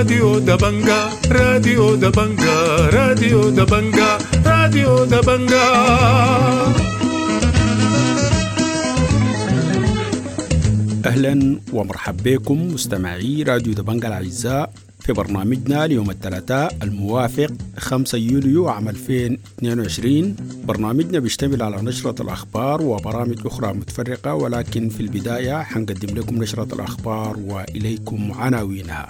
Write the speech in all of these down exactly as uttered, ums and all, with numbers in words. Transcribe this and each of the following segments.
راديو دبنجا راديو دبنجا راديو دبنجا راديو دبنجا. أهلا ومرحبا بكم مستمعي راديو دبنجا الأعزاء في برنامجنا اليوم الثلاثاء الموافق خمسة يوليو عام ألفين واثنين وعشرين. برنامجنا بيشتمل على نشرة الأخبار وبرامج أخرى متفرقة، ولكن في البداية حنقدم لكم نشرة الأخبار وإليكم عناوينها.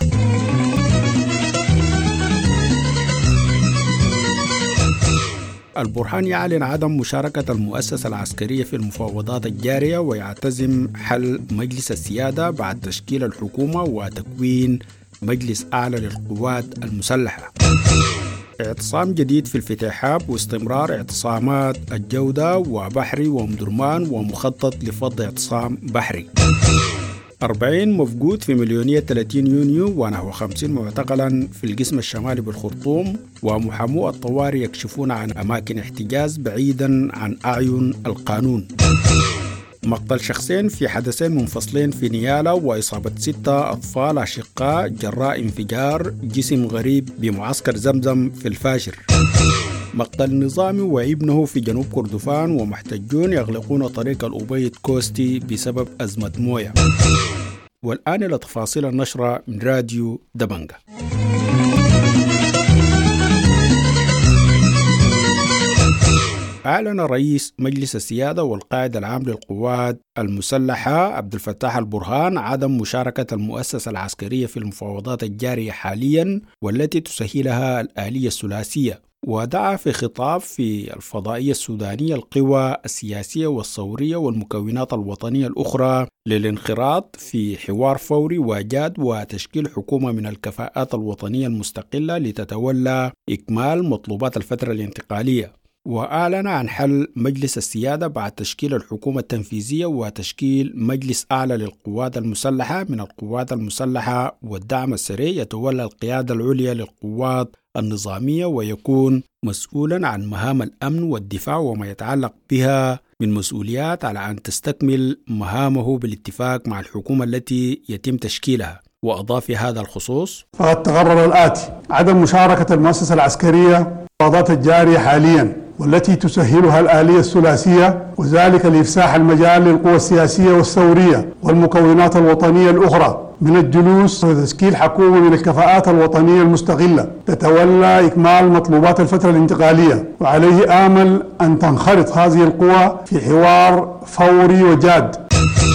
البرهان يعلن عدم مشاركة المؤسسة العسكرية في المفاوضات الجارية ويعتزم حل مجلس السيادة بعد تشكيل الحكومة وتكوين مجلس أعلى للقوات المسلحة. اعتصام جديد في الفتيحاب واستمرار اعتصامات الجودة وبحري ومدرمان ومخطط لفض اعتصام بحري. أربعين مفقود في مليونية ثلاثين يونيو ونحو خمسين معتقلا في القسم الشمالي بالخرطوم، ومحامو الطوارئ يكشفون عن أماكن احتجاز بعيدا عن أعين القانون. مقتل شخصين في حدثين منفصلين في نيالا وإصابة ستة أطفال أشقاء جراء انفجار جسم غريب بمعسكر زمزم في الفاشر. مقتل نظامي وابنه في جنوب كردفان ومحتجون يغلقون طريق الأبيض كوستي بسبب أزمة موية. والآن إلى تفاصيل النشرة من راديو دبنجا. أعلن رئيس مجلس السيادة والقائد العام للقوات المسلحة عبد الفتاح البرهان عدم مشاركة المؤسسة العسكرية في المفاوضات الجارية حاليا والتي تسهلها الآلية الثلاثية، ودعا في خطاب في الفضائية السودانية القوى السياسية والثورية والمكونات الوطنية الأخرى للانخراط في حوار فوري وجاد وتشكيل حكومة من الكفاءات الوطنية المستقلة لتتولى إكمال مطلوبات الفترة الانتقالية. وأعلن عن حل مجلس السيادة بعد تشكيل الحكومة التنفيذية وتشكيل مجلس أعلى للقوات المسلحة من القوات المسلحة والدعم السري يتولى القيادة العليا للقوات النظامية ويكون مسؤولا عن مهام الأمن والدفاع وما يتعلق بها من مسؤوليات على أن تستكمل مهامه بالاتفاق مع الحكومة التي يتم تشكيلها. وأضاف في هذا الخصوص: فقد تقرر الآتي: عدم مشاركة المؤسسة العسكرية في المفاوضات الجارية حاليا والتي تسهلها الآلية الثلاثية، وذلك لإفساح المجال للقوى السياسية والثورية والمكونات الوطنية الأخرى من الجلوس وتشكيل حكومة من الكفاءات الوطنية المستقلة تتولى إكمال مطلوبات الفترة الانتقالية، وعليه آمل أن تنخرط هذه القوى في حوار فوري وجاد.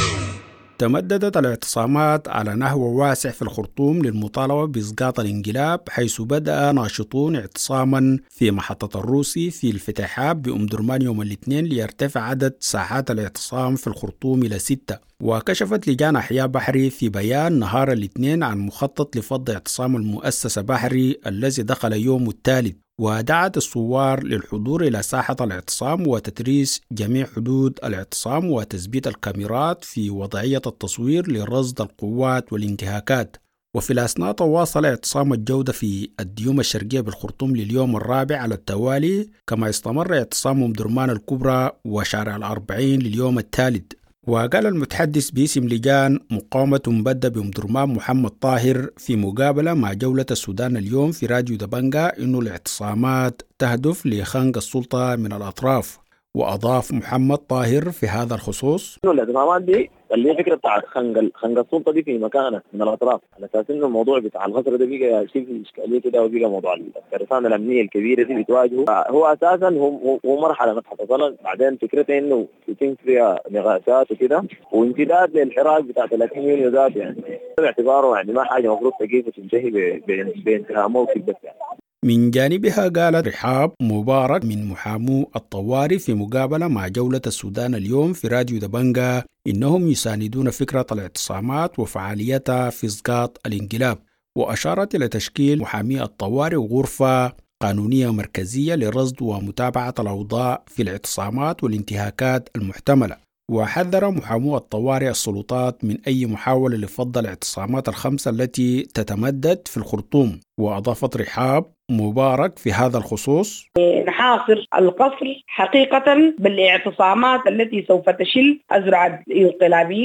تمددت الاعتصامات على نحو واسع في الخرطوم للمطالبة بإسقاط الانقلاب، حيث بدأ ناشطون اعتصاما في محطة الروسي في الفتيحاب بأم درمان يوم الاثنين ليرتفع عدد ساعات الاعتصام في الخرطوم إلى ستة. وكشفت لجان أحياء بحري في بيان نهار الاثنين عن مخطط لفض اعتصام المؤسسة بحري الذي دخل يوم الثالث، ودعت الثوار للحضور إلى ساحة الاعتصام وتتريس جميع حدود الاعتصام وتثبيت الكاميرات في وضعية التصوير لرصد القوات والانتهاكات. وفي الأثناء تواصل اعتصام الجودة في الديوم الشرقية بالخرطوم لليوم الرابع على التوالي، كما استمر اعتصام أم درمان الكبرى وشارع الأربعين لليوم الثالث. وقال المتحدث باسم لجان مقاومة مبدأ بأم درمان محمد طاهر في مقابلة مع جولة السودان اليوم في راديو دبنجا إنه الاعتصامات تهدف لخنق السلطة من الأطراف. وأضاف محمد طاهر في هذا الخصوص: إنه الاعتصامات دي اللي هي فكرة بتاعت خنق خنق السلطة دي في مكانه من الأطراف، على أساس إنه الموضوع بتاع الغزر ده بقى شيء في إشكالية كده، وبقى موضوع الكارثة الأمنية الكبيرة دي بتواجهه. هو أساسا هو هو مرحلة ما حصلت، بعدين فكرته إنه يتم فيها نقاشات وكده وامتداد للحراك بتاع ثلاثين يونيو ذات، يعني باعتباره يعني ما حاجة مفروض تجيب وتنتهي بانتهاء موقف بس يعني. من جانبها قالت رحاب مبارك من محامو الطوارئ في مقابلة مع جولة السودان اليوم في راديو دبنجا إنهم يساندون فكرة الاعتصامات وفعاليتها في إسقاط الانقلاب، وأشارت إلى تشكيل محامي الطوارئ وغرفة قانونية مركزية لرصد ومتابعة الأوضاع في الاعتصامات والانتهاكات المحتملة. وحذر محامو الطوارئ السلطات من أي محاولة لفض الاعتصامات الخمسة التي تتمدد في الخرطوم. وأضافت رحاب مبارك في هذا الخصوص: نحاصر القصر حقيقة بالاعتصامات التي سوف تشل أزرع الانقلابيين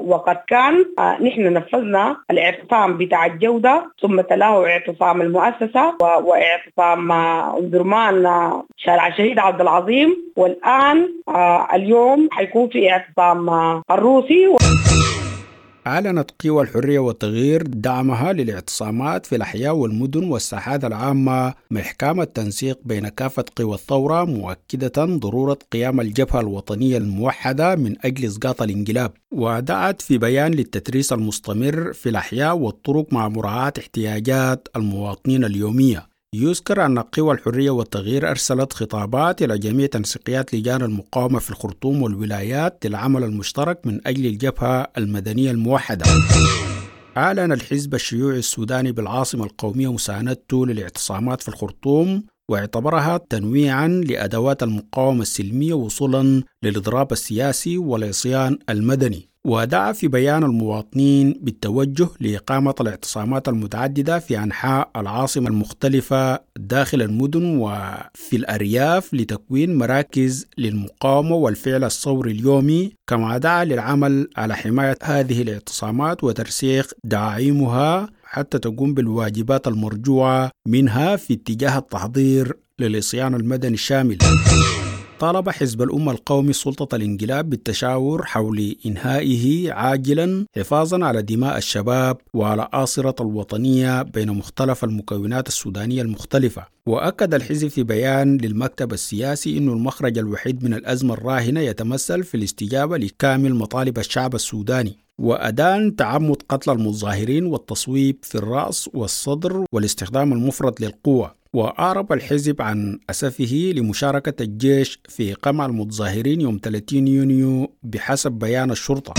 وقد كان آه نحن نفذنا الاعتصام بتاع الجودة، ثم تلاه اعتصام المؤسسة واعتصام درمان آه شارع الشهيد عبد العظيم، والآن آه اليوم حيكون في اعتصام آه الروسي. أعلنت قوى الحرية والتغيير دعمها للاعتصامات في الأحياء والمدن والساحات العامة محكام التنسيق بين كافة قوى الثورة، مؤكدة ضرورة قيام الجبهة الوطنية الموحدة من أجل إسقاط الانقلاب. ودعت في بيان للتتريس المستمر في الأحياء والطرق مع مراعاة احتياجات المواطنين اليومية. يذكر أن قوى الحرية والتغيير أرسلت خطابات إلى جميع تنسيقيات لجان المقاومة في الخرطوم والولايات للعمل المشترك من أجل الجبهة المدنية الموحدة. أعلن الحزب الشيوعي السوداني بالعاصمة القومية مساندته للاعتصامات في الخرطوم، واعتبرها تنويعا لأدوات المقاومة السلمية وصولا للإضراب السياسي والعصيان المدني. ودعا في بيان المواطنين بالتوجه لإقامة الاعتصامات المتعددة في أنحاء العاصمة المختلفة داخل المدن وفي الأرياف لتكوين مراكز للمقاومة والفعل الثوري اليومي، كما دعا للعمل على حماية هذه الاعتصامات وترسيخ دعائمها حتى تقوم بالواجبات المرجوة منها في اتجاه التحضير للعصيان المدني الشامل. طالب حزب الأمة القومي سلطة الانقلاب بالتشاور حول إنهائه عاجلا حفاظا على دماء الشباب وعلى آصرة الوطنية بين مختلف المكونات السودانية المختلفة. وأكد الحزب في بيان للمكتب السياسي أن المخرج الوحيد من الأزمة الراهنة يتمثل في الاستجابة لكامل مطالب الشعب السوداني، وأدان تعمد قتل المتظاهرين والتصويب في الرأس والصدر والاستخدام المفرط للقوة. وأعرب الحزب عن أسفه لمشاركة الجيش في قمع المتظاهرين يوم ثلاثين يونيو بحسب بيان الشرطة.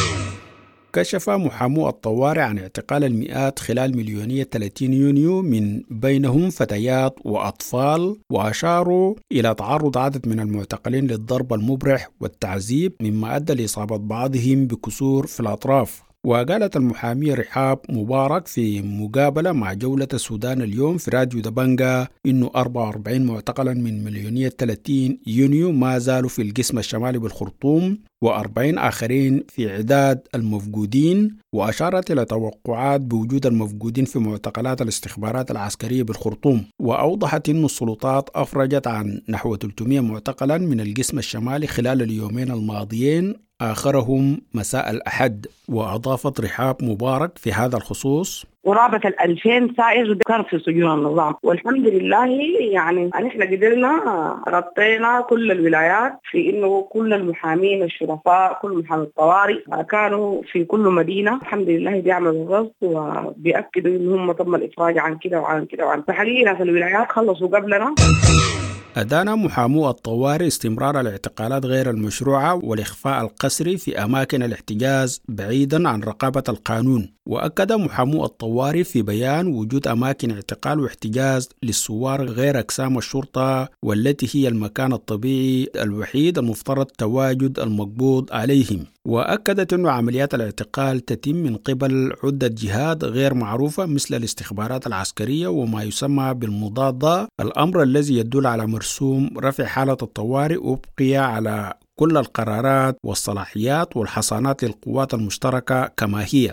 كشف محامو الطوارئ عن اعتقال المئات خلال مليونية ثلاثين يونيو من بينهم فتيات وأطفال، وأشاروا إلى تعرض عدد من المعتقلين للضرب المبرح والتعذيب مما أدى لإصابة بعضهم بكسور في الأطراف. وقالت المحامية رحاب مبارك في مقابلة مع جولة السودان اليوم في راديو دبنجا إنه أربعة وأربعين معتقلا من مليونية ثلاثين يونيو ما زالوا في القسم الشمالي بالخرطوم، وأربعين آخرين في عداد المفقودين. وأشارت إلى توقعات بوجود المفقودين في معتقلات الاستخبارات العسكرية بالخرطوم. وأوضحت إن السلطات أفرجت عن نحو ثلاثمئة معتقلا من القسم الشمالي خلال اليومين الماضيين، آخرهم مساء الأحد. وأضافت رحاب مبارك في هذا الخصوص: قرابة الألفين سائر كان في سجون النظام، والحمد لله يعني نحن قدرنا ربطينا كل الولايات في إنه كل المحامين الشرفاء كل محامي الطوارئ كانوا في كل مدينة الحمد لله بيعملوا الرصد وبيأكدوا إنهم تم الإفراج عن كده وعن كده وعن فحقيقة في الولايات خلصوا قبلنا. أدان محامو الطوارئ استمرار الاعتقالات غير المشروعة والإخفاء القسري في أماكن الاحتجاز بعيدا عن رقابة القانون. وأكد محامو الطوارئ في بيان وجود أماكن اعتقال واحتجاز للثوار غير أقسام الشرطة، والتي هي المكان الطبيعي الوحيد المفترض تواجد المقبوض عليهم. وأكدت أن عمليات الاعتقال تتم من قبل عدة جهات غير معروفة مثل الاستخبارات العسكرية وما يسمى بالمضادة، الأمر الذي يدل على مرسوم رفع حالة الطوارئ وبقي على كل القرارات والصلاحيات والحصانات للقوات المشتركة كما هي.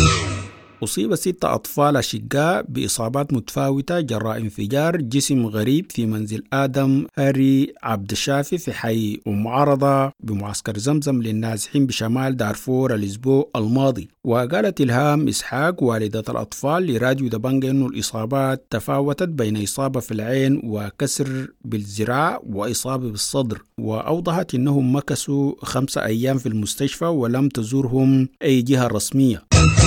أصيب ستة أطفال أشقاء بإصابات متفاوتة جراء انفجار جسم غريب في منزل آدم هاري عبد الشافي في حي أم عرضة بمعسكر زمزم للنازحين بشمال دارفور الأسبوع الماضي. وقالت إلهام إسحاق والدة الأطفال لراديو دبنجا أن الإصابات تفاوتت بين إصابة في العين وكسر بالذراع وإصابة بالصدر. وأوضحت أنهم مكثوا خمسة أيام في المستشفى ولم تزورهم أي جهة رسمية.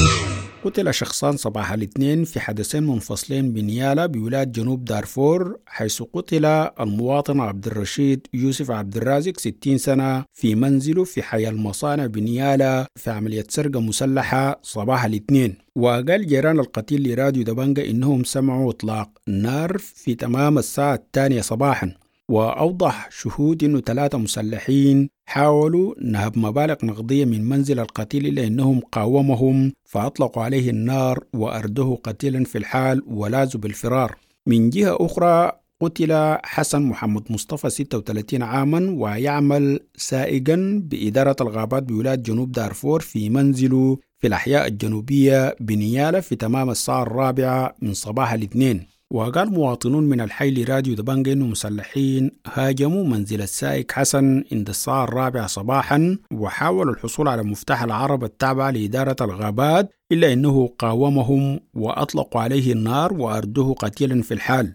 قتل شخصان صباح الاثنين في حدثين منفصلين بنيالا بولاية جنوب دارفور، حيث قتل المواطن عبد الرشيد يوسف عبد الرازق ستين سنة في منزله في حي المصانع بنيالا في عملية سرقة مسلحة صباح الاثنين. وقال جيران القتيل لراديو دبنجا إنهم سمعوا إطلاق نار في تمام الساعة الثانية صباحا. وأوضح شهود أنه ثلاثة مسلحين حاولوا نهب مبالغ نقدية من منزل القتيل إلا أنهم قاومهم فأطلقوا عليه النار وأردوه قتيلا في الحال ولازوا بالفرار. من جهة أخرى قتل حسن محمد مصطفى ستة وثلاثين عاما ويعمل سائقا بإدارة الغابات بولاية جنوب دارفور في منزله في الأحياء الجنوبية بنيالة في تمام الساعة الرابعة من صباح الاثنين. وقال مواطنون من الحي لراديو دبنجة إنه مسلحين هاجموا منزل السائق حسن عند الساعة الرابعة صباحا وحاولوا الحصول على مفتاح العربة التابعة لإدارة الغابات، إلا أنه قاومهم وأطلقوا عليه النار وأردوه قتيلا في الحال.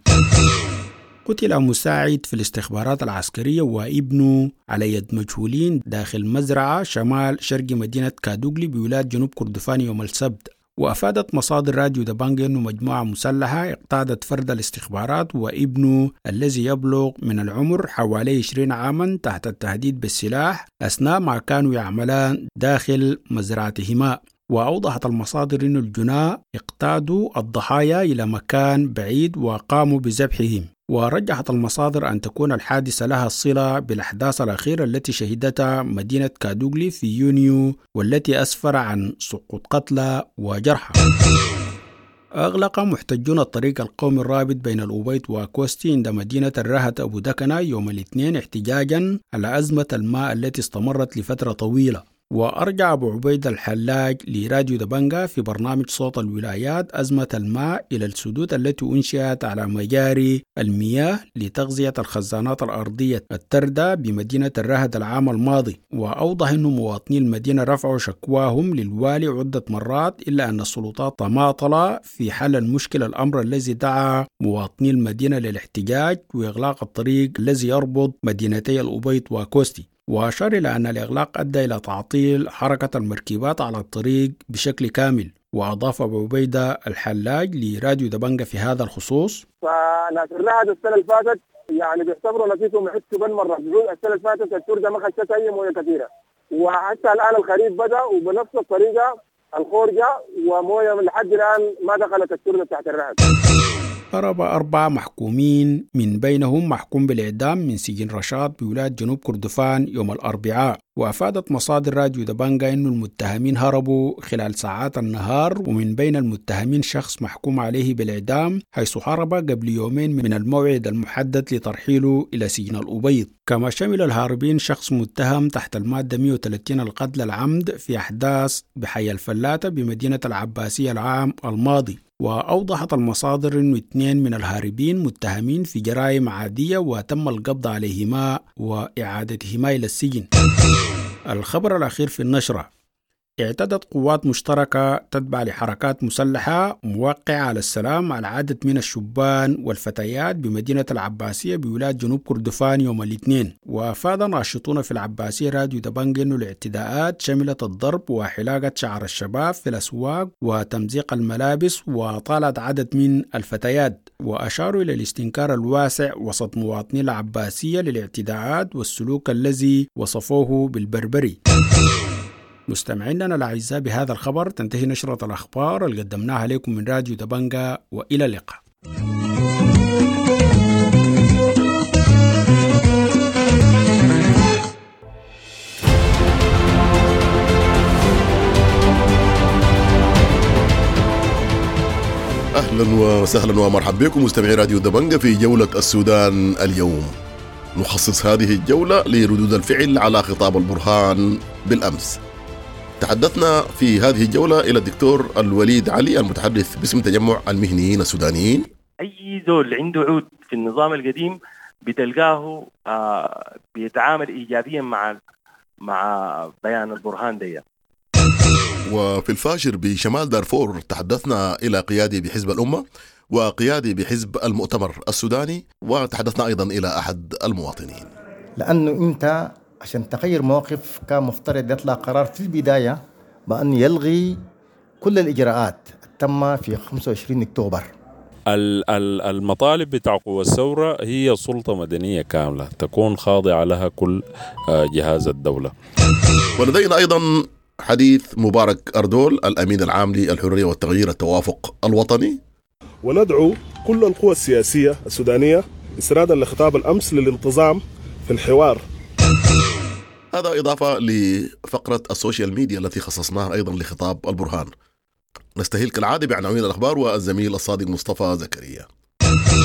قتل مساعد في الاستخبارات العسكرية وابنه على يد مجهولين داخل مزرعة شمال شرق مدينة كادوغلي بولاية جنوب كردفان يوم السبت. وأفادت مصادر راديو دبنجة أنه مجموعة مسلحة اقتادت فرد الاستخبارات وابنه الذي يبلغ من العمر حوالي عشرين عاما تحت التهديد بالسلاح أثناء ما كانوا يعملان داخل مزرعتهما. وأوضحت المصادر أن الجناة اقتادوا الضحايا إلى مكان بعيد وقاموا بذبحهم. ورجحت المصادر أن تكون الحادثة لها صلة بالأحداث الأخيرة التي شهدتها مدينة كادوغلي في يونيو والتي أسفر عن سقوط قتلى وجرحى. أغلق محتجون الطريق القومي الرابط بين الأوبيد وكوستي عند مدينة الرهت أبو دكنة يوم الاثنين احتجاجا على أزمة الماء التي استمرت لفترة طويلة. وأرجع أبو عبيد الحلاج لراديو دبنجة في برنامج صوت الولايات أزمة الماء إلى السدود التي أنشئت على مجاري المياه لتغذية الخزانات الأرضية التردة بمدينة الرهد العام الماضي. وأوضح أن مواطني المدينة رفعوا شكواهم للوالي عدة مرات إلا أن السلطات تماطل في حل المشكلة، الأمر الذي دعا مواطني المدينة للاحتجاج وإغلاق الطريق الذي يربط مدينتي الأوبيد وكوستي. وأشار إلى أن الإغلاق أدى إلى تعطيل حركة المركبات على الطريق بشكل كامل. وأضاف أبو عبيدة الحلاج لراديو دبنجة في هذا الخصوص: فناس الرهد السنة اللي فاتت يعني بيعتبروا نفسهم يحسوا بالمرة، السنة اللي فاتت الشرطة ما خشت أي موية كثيرة، وحتى الآن الخريف بدأ وبنفس الطريقة الخورجة وموية من لحد الآن ما دخلت الشرطة تحت الرهد. هرب أربعة محكومين من بينهم محكوم بالإعدام من سجن رشاد بولاية جنوب كردفان يوم الأربعاء. وأفادت مصادر راديو دبنجة أن المتهمين هربوا خلال ساعات النهار، ومن بين المتهمين شخص محكوم عليه بالإعدام حيث هرب قبل يومين من الموعد المحدد لترحيله إلى سجن الأبيض. كما شمل الهاربين شخص متهم تحت المادة مئة وثلاثين القتل العمد في أحداث بحي الفلاتة بمدينة العباسية العام الماضي. وأوضحت المصادر أن اثنين من الهاربين متهمين في جرائم عادية وتم القبض عليهما وإعادتهما إلى السجن. الخبر الأخير في النشرة: اعتدت قوات مشتركة تتبع لحركات مسلحة موقعة على السلام على عدد من الشبان والفتيات بمدينة العباسية بولاية جنوب كردفان يوم الاثنين. وأفاد ناشطون في العباسية راديو دبنجة أن الاعتداءات شملت الضرب وحلاقة شعر الشباب في الأسواق وتمزيق الملابس وطالت عدد من الفتيات. وأشاروا إلى الاستنكار الواسع وسط مواطني العباسية للاعتداءات والسلوك الذي وصفوه بالبربري. مستمعينا الأعزاء، بهذا الخبر تنتهي نشرة الأخبار اللي قدمناها لكم من راديو دبنجة، وإلى اللقاء. أهلا وسهلا ومرحبا بكم مستمعي راديو دبنجة في جولة السودان اليوم. نخصص هذه الجولة لردود الفعل على خطاب البرهان بالأمس. تحدثنا في هذه الجولة إلى الدكتور الوليد علي المتحدث باسم تجمع المهنيين السودانيين. أي زول عنده عود في النظام القديم بتلقاه آه بيتعامل إيجابيا مع مع بيان البرهان ده. وفي الفاشر بشمال دارفور تحدثنا إلى قيادي بحزب الأمة وقيادي بحزب المؤتمر السوداني، وتحدثنا أيضا إلى أحد المواطنين. لأنه أنت عشان تغير موقف كان مفترض يطلع قرار في البداية بأن يلغي كل الإجراءات التم في خمسة وعشرين أكتوبر. المطالب بتاع قوى الثورة هي سلطة مدنية كاملة تكون خاضعة لها كل جهاز الدولة. ولدينا أيضا حديث مبارك أردول الأمين العام للحرية والتغيير التوافق الوطني. وندعو كل القوى السياسية السودانية استنادا لخطاب الأمس للانتظام في الحوار. هذا إضافة لفقرة السوشيال ميديا التي خصصناها أيضا لخطاب البرهان. نستهل كالعادة بعناوين الأخبار والزميل الصادق مصطفى زكريا.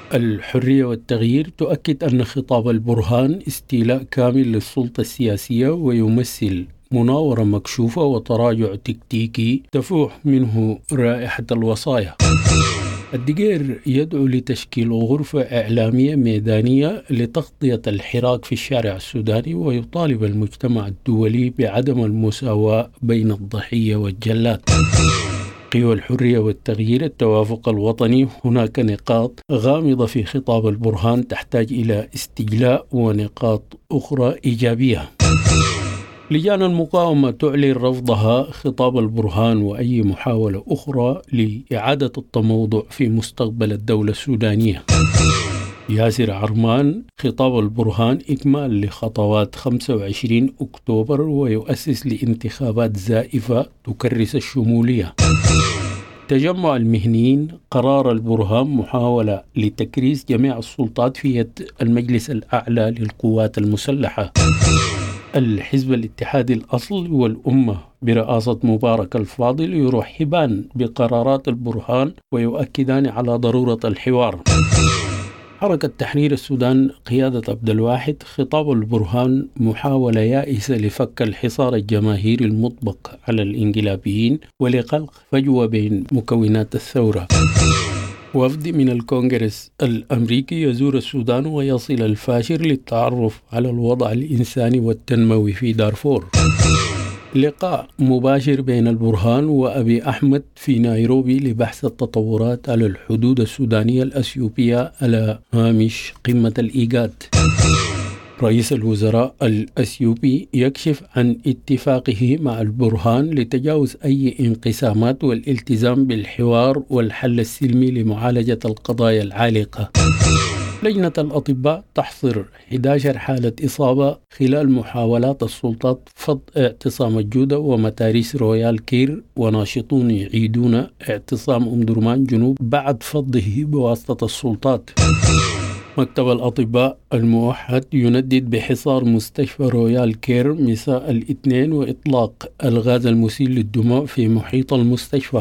الحرية والتغيير تؤكد أن خطاب البرهان استيلاء كامل للسلطة السياسية ويمثل مناورة مكشوفة وتراجع تكتيكي تفوح منه رائحة الوصايا. الدقير يدعو لتشكيل غرفة إعلامية ميدانية لتغطية الحراك في الشارع السوداني، ويطالب المجتمع الدولي بعدم المساواة بين الضحية والجلاد. قوى الحرية والتغيير، التوافق الوطني، هناك نقاط غامضة في خطاب البرهان تحتاج إلى استجلاء ونقاط أخرى إيجابية. لجان المقاومة تعلن رفضها خطاب البرهان وأي محاولة أخرى لإعادة التموضع في مستقبل الدولة السودانية. ياسر عرمان: خطاب البرهان إكمال لخطوات خمسة وعشرين أكتوبر ويؤسس لانتخابات زائفة تكرس الشمولية. تجمع المهنيين: قرار البرهان محاولة لتكريس جميع السلطات في يد المجلس الأعلى للقوات المسلحة. الحزب الاتحادي الأصل والأمة برئاسة مبارك الفاضل يرحبان بقرارات البرهان ويؤكدان على ضرورة الحوار. حركة تحرير السودان قيادة عبد الواحد: خطاب البرهان محاولة يائسة لفك الحصار الجماهيري المطبق على الإنقلابيين ولخلق فجوة بين مكونات الثورة. وفد من الكونغرس الأمريكي يزور السودان ويصل الفاشر للتعرف على الوضع الإنساني والتنموي في دارفور. لقاء مباشر بين البرهان وأبي أحمد في نيروبي لبحث التطورات على الحدود السودانية الأثيوبية على هامش قمة الإيجاد. رئيس الوزراء الأثيوبي يكشف عن اتفاقه مع البرهان لتجاوز أي انقسامات والالتزام بالحوار والحل السلمي لمعالجة القضايا العالقة. لجنة الأطباء تحصر أحد عشر حالة إصابة خلال محاولات السلطات فض اعتصام الجودة ومتاريس رويال كير، وناشطون يعيدون اعتصام أم درمان جنوب بعد فضه بواسطة السلطات. مكتب الأطباء الموحد يندد بحصار مستشفى رويال كير مساء الاثنين وإطلاق الغاز المسيل للدموع في محيط المستشفى.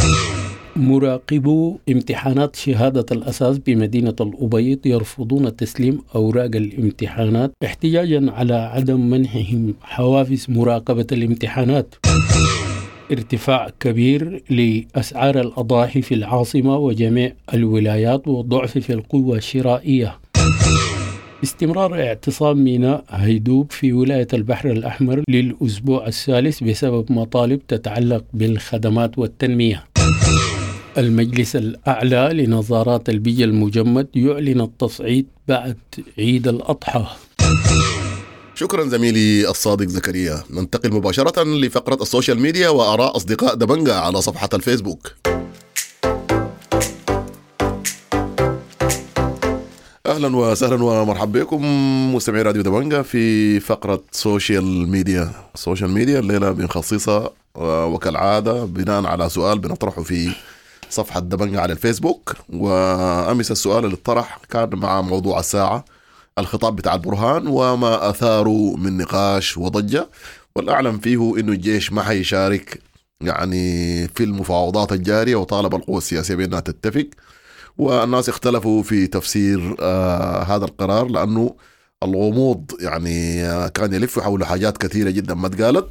مراقبو امتحانات شهادة الأساس بمدينة الأبيض يرفضون تسليم أوراق الامتحانات احتجاجا على عدم منحهم حوافز مراقبة الامتحانات. ارتفاع كبير لأسعار الأضاحي في العاصمة وجميع الولايات وضعف في القوة الشرائية. استمرار اعتصام ميناء هيدوب في ولاية البحر الأحمر للأسبوع الثالث بسبب مطالب تتعلق بالخدمات والتنمية. المجلس الأعلى لنظارات البيئة المجمد يعلن التصعيد بعد عيد الأضحى. شكرا زميلي الصادق زكريا. ننتقل مباشرة لفقرة السوشيال ميديا وآراء أصدقاء دبنجة على صفحة الفيسبوك. أهلا وسهلا ومرحبا بكم مستمعي راديو دبنجة في فقرة سوشيال ميديا. السوشيال ميديا الليلة بنخصصها وكالعادة بناء على سؤال بنطرحه في صفحة دبنجة على الفيسبوك. وأمس السؤال اللي اطرح كان مع موضوع الساعة، الخطاب بتاع البرهان وما أثاره من نقاش وضجة، والأعلم فيه إنه الجيش ما حيشارك يعني في المفاوضات الجارية، وطالب القوى السياسية بأنها تتفق. والناس اختلفوا في تفسير آه هذا القرار، لأنه الغموض يعني آه كان يلف حول حاجات كثيرة جدا ما اتقالت.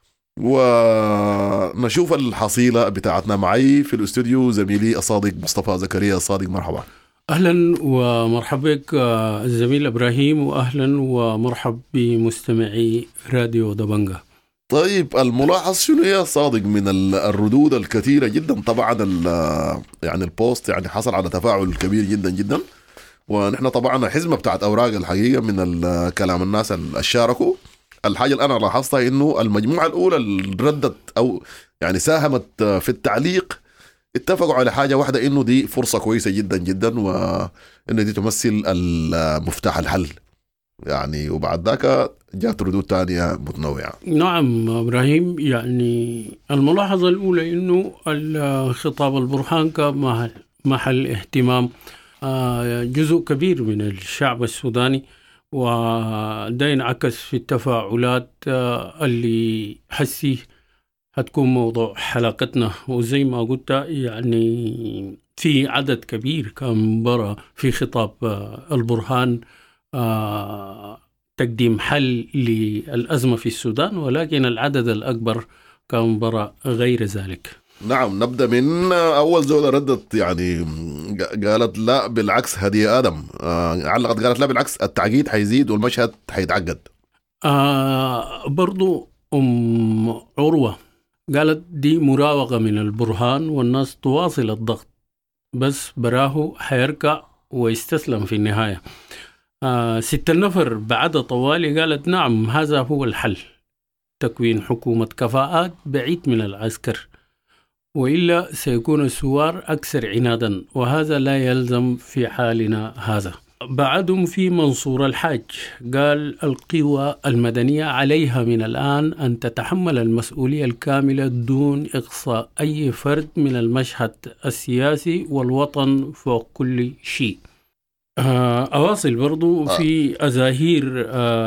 ونشوف الحصيلة بتاعتنا. معي في الاستوديو زميلي الصادق مصطفى زكريا. الصادق مرحبا. أهلا ومرحبا بك الزميل إبراهيم، وأهلا ومرحب بمستمعي راديو دبنجة. طيب الملاحظ شنو يا صادق من الردود الكثيرة جدا؟ طبعا يعني البوست يعني حصل على تفاعل كبير جدا جدا، ونحن طبعا حزمة بتاعت أوراق الحقيقة من كلام الناس اللي شاركوا. الحاجة اللي أنا لاحظتها إنه المجموعة الأولى اللي ردت أو يعني ساهمت في التعليق اتفقوا على حاجة واحدة، إنه دي فرصة كويسة جدا جدا، وإنه دي تمثل المفتاح الحل يعني. وبعد ذاك جاءت ردود تانية متنوعة. نعم إبراهيم، يعني الملاحظة الأولى إنه الخطاب البرهان كان محل اهتمام جزء كبير من الشعب السوداني، وده ينعكس في التفاعلات اللي حسي هتكون موضوع حلقتنا. وزي ما قلت يعني في عدد كبير كان برا في خطاب البرهان تقديم حل للأزمة في السودان، ولكن العدد الأكبر كان برا غير ذلك. نعم، نبدأ من أول زولة ردت يعني قالت لا بالعكس هدية آدم، علقت قالت لا بالعكس التعقيد حيزيد والمشهد حيتعقد. آه برضو أم عروة قالت دي مراوغة من البرهان والناس تواصل الضغط، بس براه حيركع ويستسلم في النهاية. آه ست النفر بعد طوالي قالت نعم هذا هو الحل، تكوين حكومة كفاءات بعيد من العسكر، وإلا سيكون الثوار أكثر عنادا، وهذا لا يلزم في حالنا هذا. بعدهم في منصور الحاج قال القوى المدنية عليها من الآن أن تتحمل المسؤولية الكاملة دون إقصاء أي فرد من المشهد السياسي، والوطن فوق كل شيء. أواصل برضو في أزاهير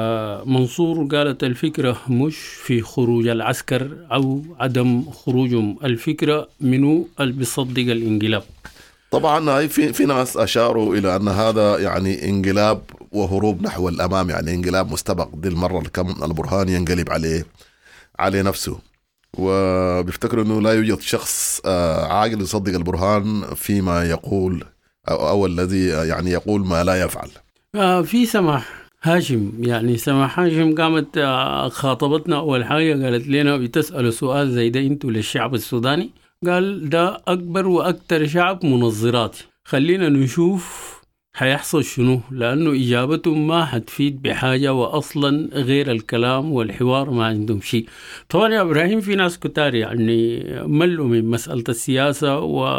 منصور قالت الفكرة مش في خروج العسكر أو عدم خروجهم، الفكرة منو اللي بيصدق الانقلاب. طبعا هاي في في ناس أشاروا إلى أن هذا يعني انقلاب وهروب نحو الأمام، يعني انقلاب مستبق، دي المرة اللي كان البرهان ينقلب عليه عليه نفسه، وبيفتكروا أنه لا يوجد شخص عاقل يصدق البرهان فيما يقول أو, أو الذي يعني يقول ما لا يفعل. آه في سماح هاشم، يعني سماح هاشم قامت آه خاطبتنا أول حاجة قالت لنا بتسألوا سؤال زي ده أنتوا للشعب السوداني، قال ده أكبر وأكتر شعب منظراتي، خلينا نشوف حيحصل شنو، لأنه إجابتهم ما حتفيد بحاجة، وأصلا غير الكلام والحوار ما عندهم شيء. طبعا يا إبراهيم في ناس كتار يعني ملوا من مسألة السياسة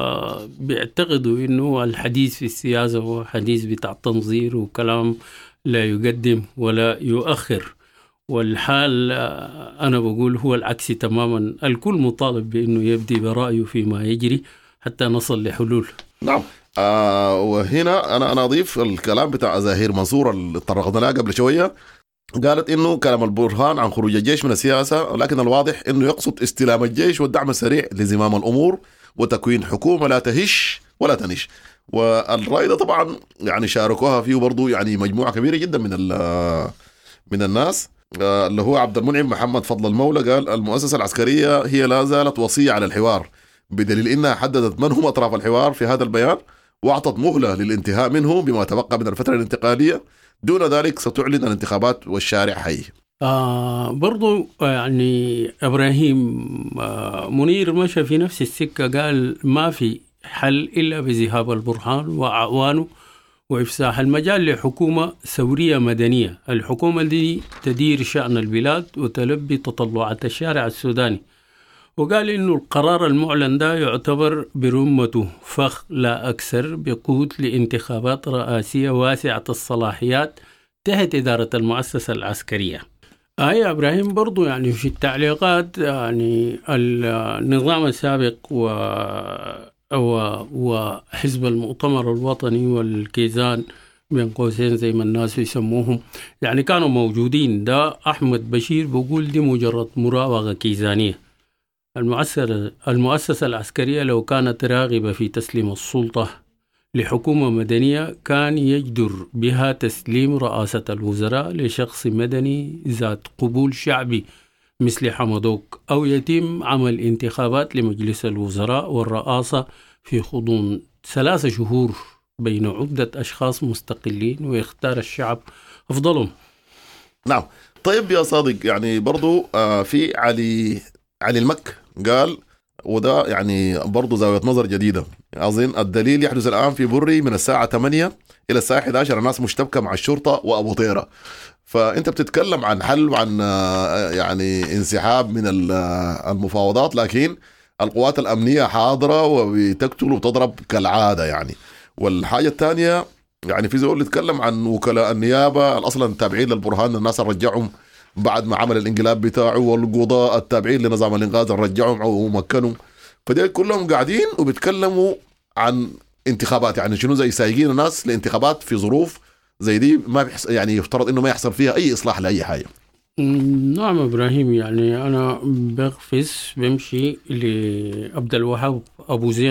وبيعتقدوا إنه الحديث في السياسة هو حديث بتاع تنظير وكلام لا يقدم ولا يؤخر، والحال أنا بقول هو العكس تماما، الكل مطالب بأنه يبدي برأيه فيما يجري حتى نصل لحلول. نعم. آه وهنا أنا أنا أضيف الكلام بتاع زهير منصور اللي طرقنا له قبل شوية، قالت إنه كلام البرهان عن خروج الجيش من السياسة، لكن الواضح إنه يقصد استلام الجيش والدعم السريع لزمام الأمور وتكوين حكومة لا تهش ولا تنش. والرأي ده طبعا يعني شاركوها فيه برضو يعني مجموعة كبيرة جدا من من الناس، اللي هو عبد المنعم محمد فضل المولى قال المؤسسة العسكرية هي لا زالت وصية على الحوار، بدليل إنها حددت من هم أطراف الحوار في هذا البيان وأعطت مهلة للانتهاء منه بما تبقى من الفترة الانتقالية، دون ذلك ستعلن الانتخابات والشارع حي. آه برضو يعني إبراهيم آه منير مشى في نفس السكة، قال ما في حل إلا بذهاب البرهان وأعوانه وإفساح المجال لحكومة ثورية مدنية، الحكومة دي تدير شأن البلاد وتلبي تطلعات الشارع السوداني، وقال إنه القرار المعلن ده يعتبر برمته فخ لا أكثر بقود لانتخابات رئاسية واسعة الصلاحيات تحت إدارة المؤسسة العسكرية. آه يا إبراهيم برضو يعني في التعليقات يعني النظام السابق و وحزب المؤتمر الوطني والكيزان بين قوسين زي ما الناس يسموهم يعني كانوا موجودين، ده أحمد بشير بقول دي مجرد مراوغة كيزانية. المؤسسة المؤسسة العسكرية لو كانت راغبة في تسليم السلطة لحكومة مدنية كان يجدر بها تسليم رئاسة الوزراء لشخص مدني ذات قبول شعبي مثل حمدوك، أو يتم عمل انتخابات لمجلس الوزراء والرئاسة في غضون ثلاثة شهور بين عدة أشخاص مستقلين ويختار الشعب أفضلهم. نعم. طيب يا صادق، يعني برضو آه في علي علي المك قال، وده يعني برضو زاوية نظر جديدة، أظن الدليل يحدث الآن في بري من الساعة ثمانية إلى الساعة إحدى عشر الناس مشتبكة مع الشرطة وأبو طيرة، فأنت بتتكلم عن حل وعن يعني انسحاب من المفاوضات، لكن القوات الأمنية حاضرة وبتقتل وتضرب كالعادة يعني. والحاجة الثانية يعني في زول يتكلم عن وكلاء النيابة أصلا التابعين للبرهان، الناس رجعهم بعد ما عمل الانقلاب بتاعه، والقضاء التابعين لنظام الانقاذ رجعهم ومكنوا، فدي كلهم قاعدين وبيتكلموا عن انتخابات، يعني شنو زي سايقين الناس لانتخابات في ظروف زي دي ما بيحس يعني يفترض انه ما يحصل فيها اي اصلاح لاي حاجه. نعم ابراهيم، يعني انا بغفز بمشي لعبد الوهاب ابو زينب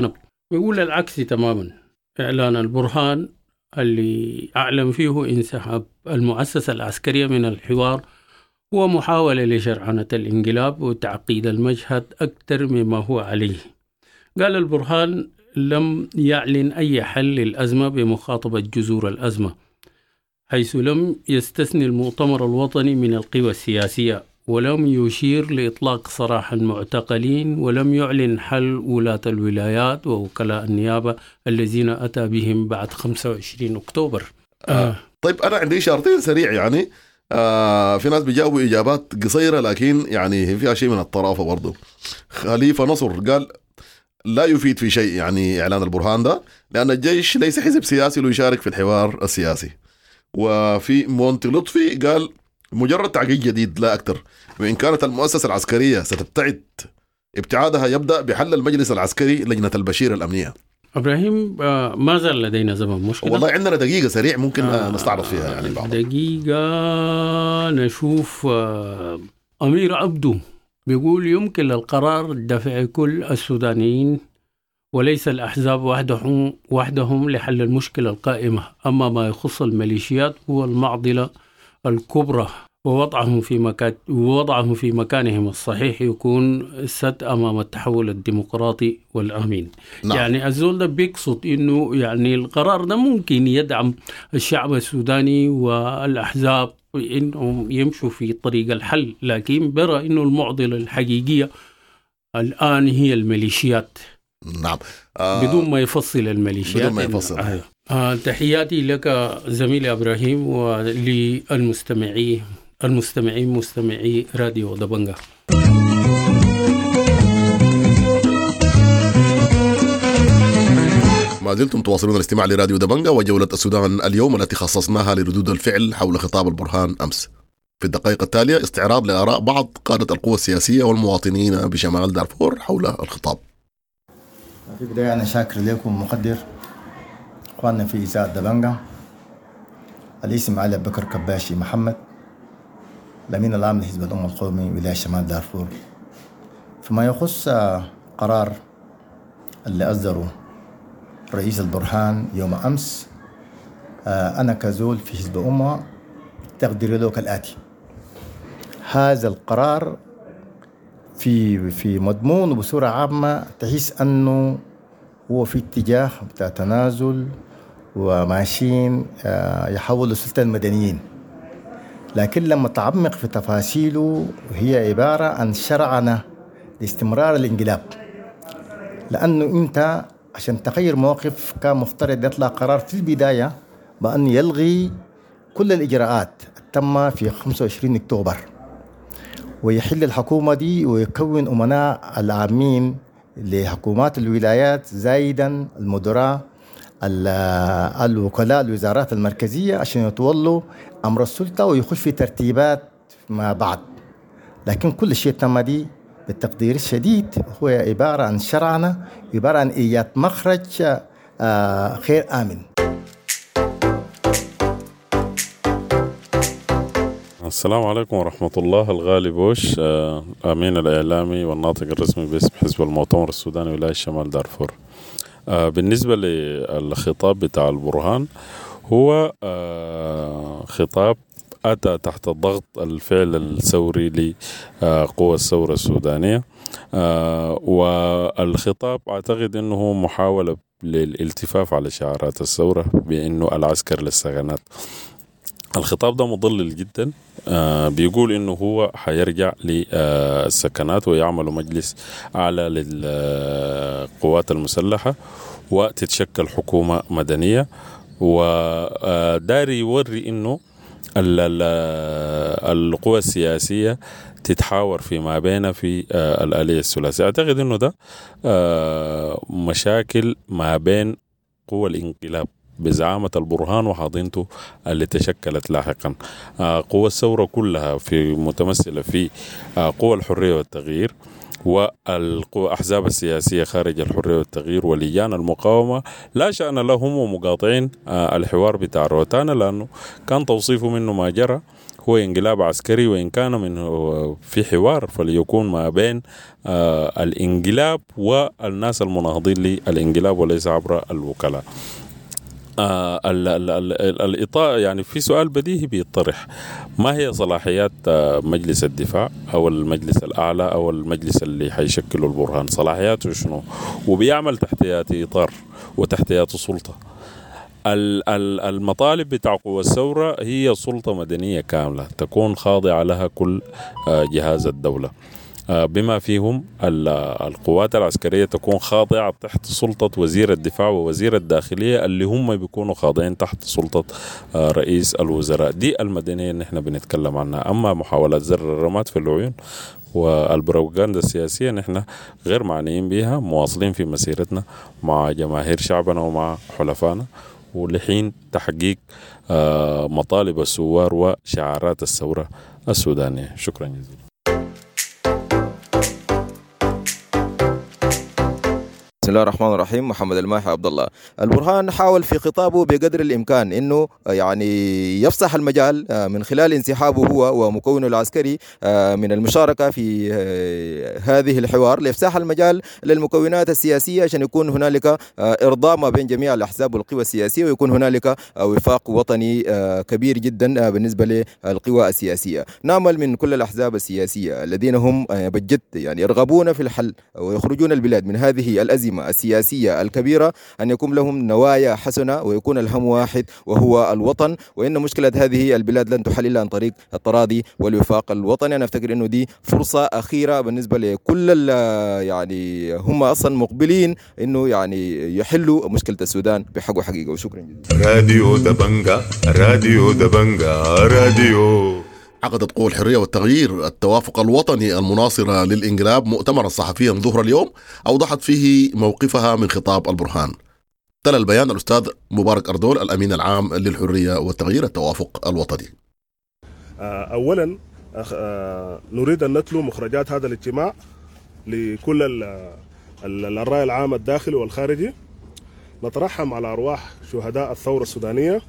بيقول العكس تماما. إعلان البرهان اللي أعلن فيه انسحاب المؤسسة العسكرية من الحوار هو محاولة لشرعنة الانقلاب وتعقيد المشهد أكثر مما هو عليه. قال البرهان لم يعلن أي حل للأزمة بمخاطبة جذور الأزمة، حيث لم يستثني المؤتمر الوطني من القوى السياسية، ولم يشير لإطلاق سراح المعتقلين، ولم يعلن حل ولاة الولايات ووكلاء النيابة الذين أتى بهم بعد خمسة وعشرين أكتوبر. آه. طيب أنا عندي إشارتين سريع يعني. آه في ناس بيجاوبوا إجابات قصيرة لكن يعني فيها شيء من الطرافة برضو. خليفة نصر قال لا يفيد في شيء يعني إعلان البرهان ده، لأن الجيش ليس حزب سياسي ليشارك في الحوار السياسي. وفي مونتي لطفي قال مجرد تعقيد جديد لا أكثر، وإن كانت المؤسسة العسكرية ستبتعد ابتعادها يبدأ بحل المجلس العسكري لجنة البشير الأمنية. إبراهيم آه ما زال لدينا زمن مشكلة. والله عندنا دقيقة سريع ممكن آه نستعرض فيها يعني بعض. دقيقة نشوف. آه أمير عبدو بيقول يمكن للقرار دفع كل السودانيين وليس الأحزاب وحدهم وحدهم لحل المشكلة القائمة، أما ما يخص الميليشيات هو المعضلة الكبرى، ووضعهم في مكان ووضعهم في مكانهم الصحيح يكون سد أمام التحول الديمقراطي والآمن. نعم. يعني الزول ده بيقصد إنه يعني القرار ده ممكن يدعم الشعب السوداني والأحزاب إنهم يمشوا في طريق الحل، لكن برى إنه المعضلة الحقيقية الآن هي الميليشيات. نعم. آه بدون ما يفصل الميليشيات. بدون ما يفصل. آه. آه تحياتي لك زميلي إبراهيم وللمستمعين المستمعين مستمعي راديو دبنجة. ما زلتم تواصلون الاستماع لراديو دبنجة وجولة السودان اليوم التي خصصناها لردود الفعل حول خطاب البرهان أمس. في الدقائق التالية استعراض لآراء بعض قادة القوى السياسية والمواطنين بشمال دارفور حول الخطاب. في بداية أنا شاكر لكم مقدر أخواننا في إذاعة دبنجة. الاسم علي بكر كباشي محمد، الأمين العام لحزب الأمة القومي ولاية شمال دارفور. فيما يخص قرار اللي أصدره رئيس البرهان يوم أمس، أنا كزول في حزب الأمة تقديري له كالآتي: هذا القرار في في مضمون وبصورة عامة تحس أنه هو في اتجاه بتاع تنازل وماشيين يحولوا السلطة المدنيين، لكن لما تعمق في تفاصيله هي عبارة عن شرعنة لاستمرار الانقلاب. لأنه أنت عشان تغير موقف كان مفترض يطلع قرار في البداية بأن يلغي كل الإجراءات التم في خمسة وعشرين أكتوبر ويحل الحكومة دي ويكون أمناء العامين لحكومات الولايات زايدا المدراء الوكلاء الوزارات المركزية عشان يتولوا أمر السلطة ويخش في ترتيبات ما بعد. لكن كل شيء تم دي بالتقدير الشديد هو عبارة عن شرعنة، عبارة عن إيجاد مخرج خير آمن. السلام عليكم ورحمة الله. الغالي بوش، أمين الإعلامي والناطق الرسمي باسم حزب المؤتمر السوداني ولاية شمال دارفور. بالنسبة للخطاب بتاع البرهان هو خطاب أتى تحت الضغط الفعل الثوري لقوى الثورة السودانية، والخطاب أعتقد أنه محاولة للالتفاف على شعارات الثورة بأنه العسكر للسكنات. الخطاب ده مضلل جدا، آه بيقول انه هو حيرجع للسكنات ويعمل مجلس اعلى للقوات المسلحة وتتشكل حكومة مدنية، وداري يوري انه القوى السياسية تتحاور فيما بين في آه الآلية الثلاثية. اعتقد انه ده آه مشاكل ما بين قوى الانقلاب بزعامة البرهان وحاضنته اللي تشكلت لاحقا. قوى الثورة كلها في متمثلة في قوى الحرية والتغيير والأحزاب السياسية خارج الحرية والتغيير ولجان المقاومة لا شأن لهم ومقاطعين الحوار بتاع روتانا، لأنه كان توصيفه منه ما جرى هو انقلاب عسكري، وإن كان منه في حوار فليكون ما بين آه الانقلاب والناس المناهضين للانقلاب وليس عبر الوكلاء. آه ال ال ال الإطار يعني في سؤال بديهي بيطرح: ما هي صلاحيات آه مجلس الدفاع أو المجلس الأعلى أو المجلس اللي حيشكله البرهان؟ صلاحياته شنو؟ وبيعمل تحتيات إطار وتحتيات سلطة. المطالب بتاع قوى الثورة هي سلطة مدنية كاملة تكون خاضعة لها كل جهاز الدولة، بما فيهم القوات العسكرية تكون خاضعة تحت سلطة وزير الدفاع ووزير الداخلية اللي هم بيكونوا خاضعين تحت سلطة رئيس الوزراء. دي المدنية اللي احنا بنتكلم عنها. أما محاولات زر الرماد في العيون والبروباغندا السياسية نحن غير معنيين بها، مواصلين في مسيرتنا مع جماهير شعبنا ومع حلفائنا ولحين تحقيق مطالب الثوار وشعارات الثورة السودانية. شكرا جزيلا. بسم الله الرحمن الرحيم. محمد الماحي عبد الله. البرهان حاول في خطابه بقدر الإمكان إنه يعني يفسح المجال من خلال انسحابه هو ومكونه العسكري من المشاركة في هذه الحوار لإفساح المجال للمكونات السياسية عشان يكون هنالك إرضاء ما بين جميع الأحزاب والقوى السياسية ويكون هنالك وفاق وطني كبير جدا بالنسبة للقوى السياسية. نأمل من كل الأحزاب السياسية الذين هم بجد يعني يرغبون في الحل ويخرجون البلاد من هذه الأزمة السياسية الكبيرة أن يكون لهم نوايا حسنة ويكون الهم واحد وهو الوطن، وإن مشكلة هذه البلاد لن تحل إلا عن طريق التراضي والوفاق الوطني. أنا أفتكر أنه دي فرصة أخيرة بالنسبة لكل يعني هم أصلا مقبلين أنه يعني يحلوا مشكلة السودان بحق وحقيقة. وشكرا جدا. راديو دبنجا راديو دبنجا راديو. عقدت قوى الحرية والتغيير التوافق الوطني المناصرة للإنقلاب مؤتمرا صحفيا ظهر اليوم أوضحت فيه موقفها من خطاب البرهان. تلا البيان الأستاذ مبارك أردول الأمين العام للحرية والتغيير التوافق الوطني. أولا نريد أن نتلو مخرجات هذا الاجتماع لكل الرأي العام الداخلي والخارجي. نترحم على أرواح شهداء الثورة السودانية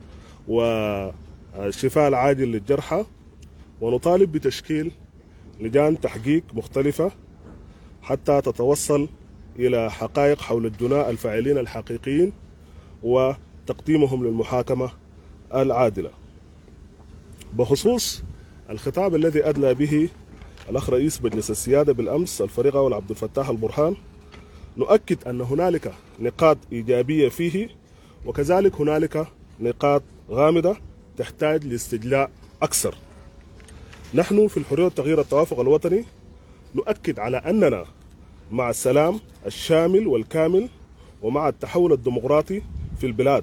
والشفاء العاجل للجرحى، ونطالب بتشكيل لجان تحقيق مختلفة حتى تتوصل إلى حقائق حول الجناة الفاعلين الحقيقيين وتقديمهم للمحاكمة العادلة. بخصوص الخطاب الذي أدلى به الأخ رئيس مجلس السيادة بالأمس الفريق أول عبد الفتاح البرهان، نؤكد أن هنالك نقاط إيجابية فيه وكذلك هنالك نقاط غامضة تحتاج لاستجلاء أكثر. نحن في الحرية والتغيير التوافق الوطني نؤكد على أننا مع السلام الشامل والكامل ومع التحول الديمقراطي في البلاد،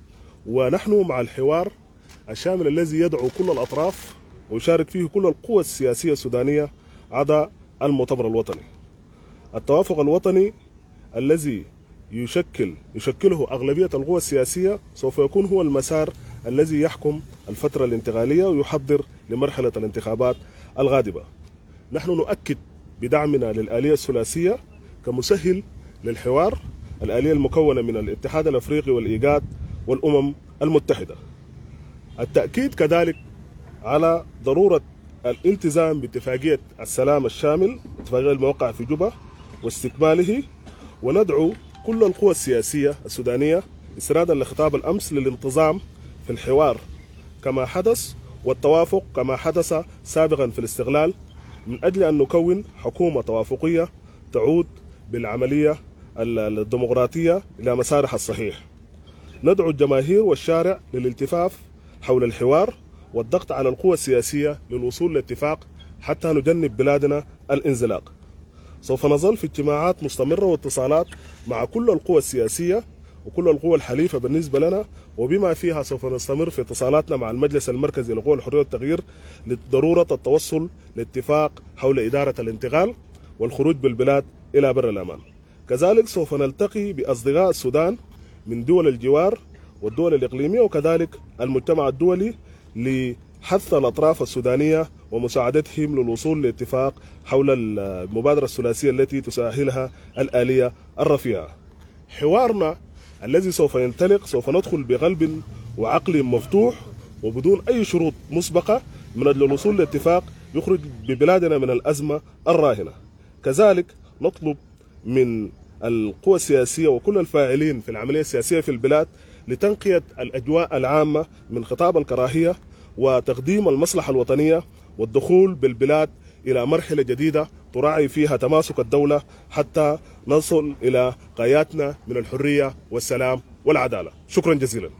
ونحن مع الحوار الشامل الذي يدعو كل الأطراف ويشارك فيه كل القوى السياسية السودانية عدا المؤتمر الوطني. التوافق الوطني الذي يشكل يشكله أغلبية القوى السياسية سوف يكون هو المسار الذي يحكم الفترة الانتقالية ويحضر لمرحلة الانتخابات الغادبة. نحن نؤكد بدعمنا للآلية الثلاثية كمسهل للحوار، الآلية المكونة من الاتحاد الأفريقي والإيجاد والأمم المتحدة. التأكيد كذلك على ضرورة الالتزام باتفاقية السلام الشامل، اتفاقية الموقع في جوبا واستكماله، وندعو كل القوى السياسية السودانية استنادا لخطاب الأمس للانتظام في الحوار كما حدث والتوافق كما حدث سابقا في الاستغلال، من أجل أن نكون حكومة توافقية تعود بالعملية الديمقراطية إلى مسارها الصحيح. ندعو الجماهير والشارع للالتفاف حول الحوار والضغط على القوى السياسية للوصول لاتفاق حتى نجنب بلادنا الانزلاق. سوف نظل في اجتماعات مستمرة واتصالات مع كل القوى السياسية وكل القوى الحليفة بالنسبة لنا، وبما فيها سوف نستمر في اتصالاتنا مع المجلس المركزي لقوى الحرية والتغيير لضرورة التوصل لاتفاق حول إدارة الانتقال والخروج بالبلاد إلى بر الأمان. كذلك سوف نلتقي بأصدقاء السودان من دول الجوار والدول الإقليمية وكذلك المجتمع الدولي لحث الأطراف السودانية ومساعدتهم للوصول لاتفاق حول المبادرة الثلاثية التي تساهلها الآلية الرفيعة. حوارنا الذي سوف ينطلق سوف ندخل بقلب وعقل مفتوح وبدون أي شروط مسبقة من أجل الوصول لاتفاق يخرج ببلادنا من الأزمة الراهنة. كذلك نطلب من القوى السياسية وكل الفاعلين في العملية السياسية في البلاد لتنقية الأجواء العامة من خطاب الكراهية وتقديم المصلحة الوطنية والدخول بالبلاد إلى مرحلة جديدة تراعي فيها تماسك الدولة حتى نصل إلى غاياتنا من الحرية والسلام والعدالة. شكرا جزيلا.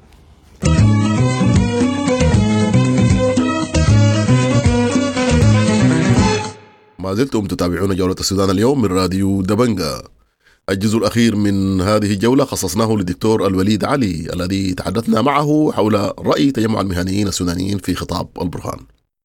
ما زلتم تتابعون جولة السودان اليوم من راديو دبنجة. الجزء الأخير من هذه الجولة خصصناه للدكتور الوليد علي الذي تحدثنا معه حول رأي تجمع المهنيين السودانيين في خطاب البرهان.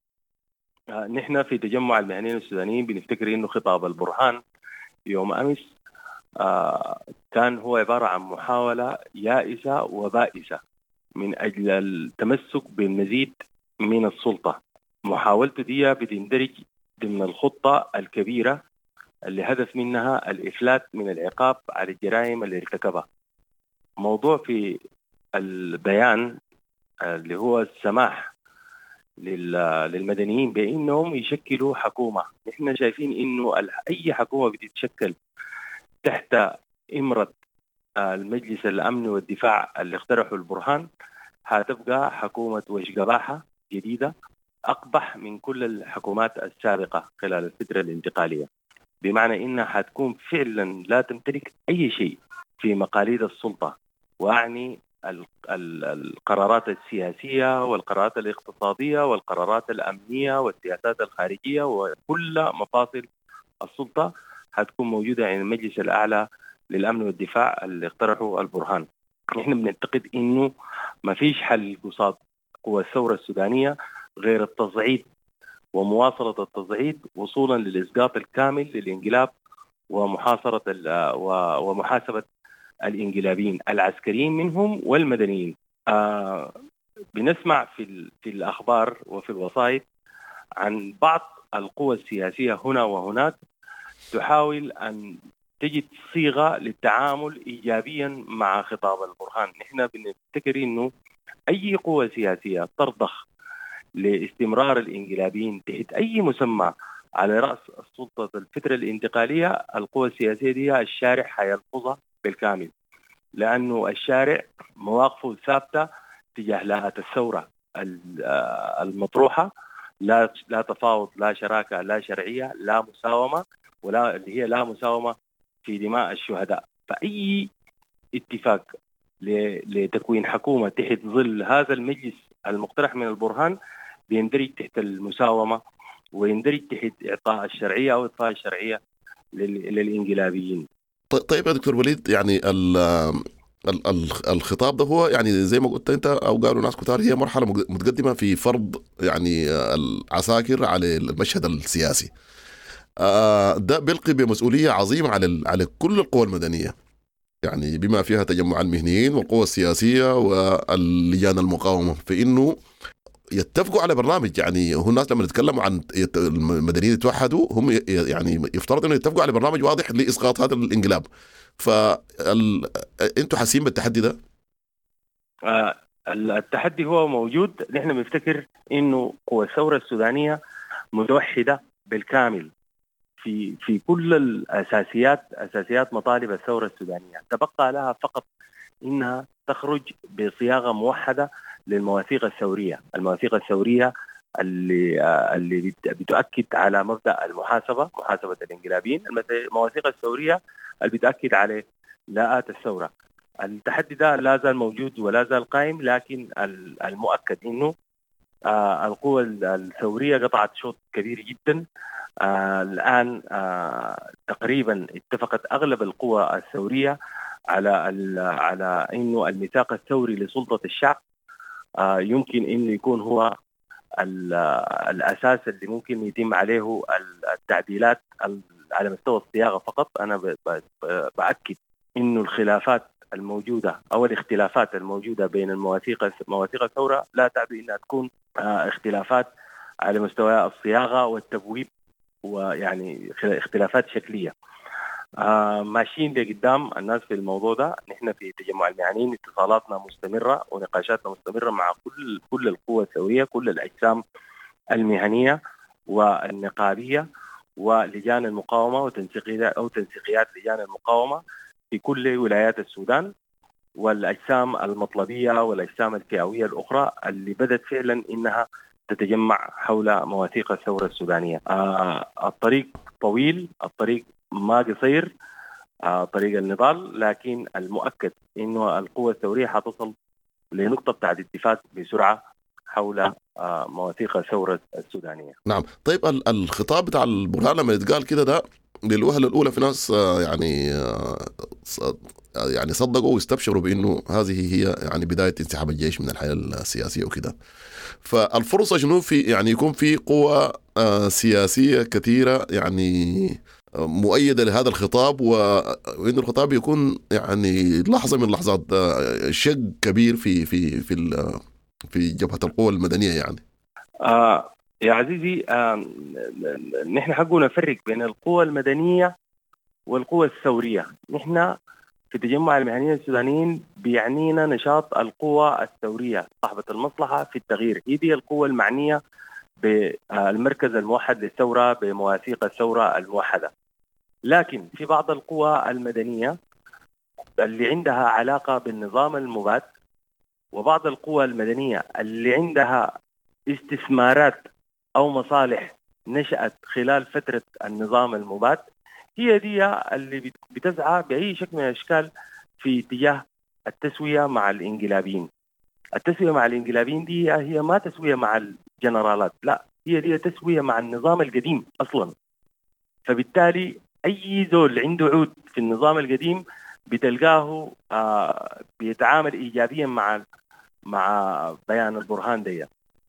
نحن في تجمع المهنيين السودانيين بنفتكر إنه خطاب البرهان يوم أمس آه كان هو عبارة عن محاولة يائسة وبائسة من أجل التمسك بالمزيد من السلطة. محاولته دي بتندرج ضمن الخطة الكبيرة اللي هدف منها الإفلات من العقاب على الجرائم اللي ارتكبها. موضوع في البيان اللي هو السماح للمدنيين بأنهم يشكلوا حكومة. نحن شايفين إنه أي حكومة بتتشكل تحت إمرة المجلس الأمن والدفاع اللي اقترحوا البرهان هتبقى حكومة وشقباحة جديدة أقبح من كل الحكومات السابقة خلال الفترة الانتقالية، بمعنى إنها حتكون فعلا لا تمتلك أي شيء في مقاليد السلطة، وأعني القرارات السياسية والقرارات الاقتصادية والقرارات الأمنية والسياسات الخارجية وكل مفاصل السلطة حتكون موجودة عند المجلس الأعلى للأمن والدفاع اللي اقترحوا البرهان. نحن بنعتقد إنه ما فيش حل قصاد قوى الثورة السودانية غير التصعيد ومواصلة التصعيد وصولا للإسقاط الكامل للانقلاب ومحاصرة ومحاسبة الانقلابيين العسكريين منهم والمدنيين. آه بنسمع في في الأخبار وفي الوسائط عن بعض القوى السياسية هنا وهناك تحاول أن تجد صيغة للتعامل إيجابيا مع خطاب البرهان. نحن بنفتكر إنه أي قوة سياسية ترضخ لاستمرار الانقلابيين تحت أي مسمى على رأس السلطة الفترة الانتقالية، القوى السياسية دي الشارع حيلفظها بالكامل، لأنه الشارع مواقفه ثابتة تجاه لاءة الثورة المطروحة، لا لا تفاوض، لا شراكة، لا شرعية، لا مساومة، ولا اللي هي لا مساومة في دماء الشهداء. فأي اتفاق لتكوين حكومة تحت ظل هذا المجلس المقترح من البرهان بيندرج تحت المساومة ويندرج تحت إعطاء الشرعية أو إطفاء الشرعية للإنقلابيين. طيب يا دكتور وليد، يعني الخطاب ده هو يعني زي ما قلت انت او قالوا ناس كتار هي مرحله متقدمه في فرض يعني العساكر على المشهد السياسي. ده بيلقي بمسؤوليه عظيمه على على كل القوى المدنيه، يعني بما فيها تجمع المهنيين والقوى السياسيه واللجان المقاومه، في انه يتفقوا على برنامج. يعني هو الناس لما يتكلموا عن المدنيين يتوحدوا هم يعني يفترض انه يتفقوا على برنامج واضح لاسقاط هذا الانقلاب. فانتوا حاسين بالتحدي ده؟ آه التحدي هو موجود. نحن بنفتكر انه قوى الثوره السودانيه متوحده بالكامل في في كل الاساسيات اساسيات مطالب الثوره السودانيه. تبقى لها فقط انها تخرج بصياغه موحده للمواثيق الثوريه، المواثيق الثوريه اللي آه اللي بتؤكد على مبدا المحاسبه، محاسبه الانقلابيين، المواثيق الثوريه اللي بتأكد على لاءات الثورة. التحدي ده لا زال موجود ولا زال قائم، لكن المؤكد إنه آه القوى الثورية قطعت شوط كبير جدا. آه الآن آه تقريبا اتفقت أغلب القوى الثورية على على إنه الميثاق الثوري لسلطة الشعب آه يمكن إنه يكون هو الأساس اللي ممكن يتم عليه التعديلات على مستوى الصياغة فقط. أنا بأكد إنه الخلافات الموجودة أو الاختلافات الموجودة بين المواثيق مواثيق الثورة لا تعني أنها تكون اختلافات على مستوى الصياغة والتبويب، ويعني اختلافات شكلية. ماشيين لقدام الناس في الموضوع ده. نحن في تجمع المهنيين اتصالاتنا مستمرة ونقاشاتنا مستمرة مع كل كل القوى الثورية، كل الأجسام المهنية والنقابية ولجان المقاومة وتنسيقيات أو تنسيقيات لجان المقاومة في كل ولايات السودان، والأجسام المطلبية والأجسام الفئوية الأخرى اللي بدت فعلا إنها تتجمع حول مواثيق الثورة السودانية. آه الطريق طويل، الطريق ما قصير، آه طريق النضال، لكن المؤكد إنه القوة الثورية حتصل لنقطة بتاعة اتفاق بسرعة حول آه مواثيق الثورة السودانية. نعم. طيب الخطاب بتاع البرهان لما يتقال كده ده للوهلة الأولى في ناس آه يعني آه يعني صدقوا واستبشروا بأنه هذه هي يعني بداية انسحاب الجيش من الحياة السياسية وكده. فالفرصة شنو في يعني يكون في قوة آه سياسية كثيرة يعني آه مؤيدة لهذا الخطاب، وإن الخطاب يكون يعني لحظة من لحظات آه شق كبير في في في في جبهة القوى المدنية يعني. آه يا عزيزي، آه نحن حقنا نفرق بين القوى المدنية والقوى الثورية. نحن في تجمع المهنيين السودانيين بيعنينا نشاط القوى الثورية صاحبة المصلحة في التغيير، هي دي القوة المعنية بالمركز الموحد للثورة بمواثيق الثورة الموحدة. لكن في بعض القوى المدنية اللي عندها علاقة بالنظام المبات، وبعض القوى المدنية اللي عندها استثمارات أو مصالح نشأت خلال فترة النظام المبات، هي دي اللي بتسعى بأي شكل من الأشكال في اتجاه التسوية مع الإنقلابيين. التسوية مع الإنقلابيين دي هي ما تسوية مع الجنرالات، لا، هي دي تسوية مع النظام القديم أصلا. فبالتالي أي زول عنده عود في النظام القديم بتلقاه آه بيتعامل إيجابيا مع مع بيان البرهان دي.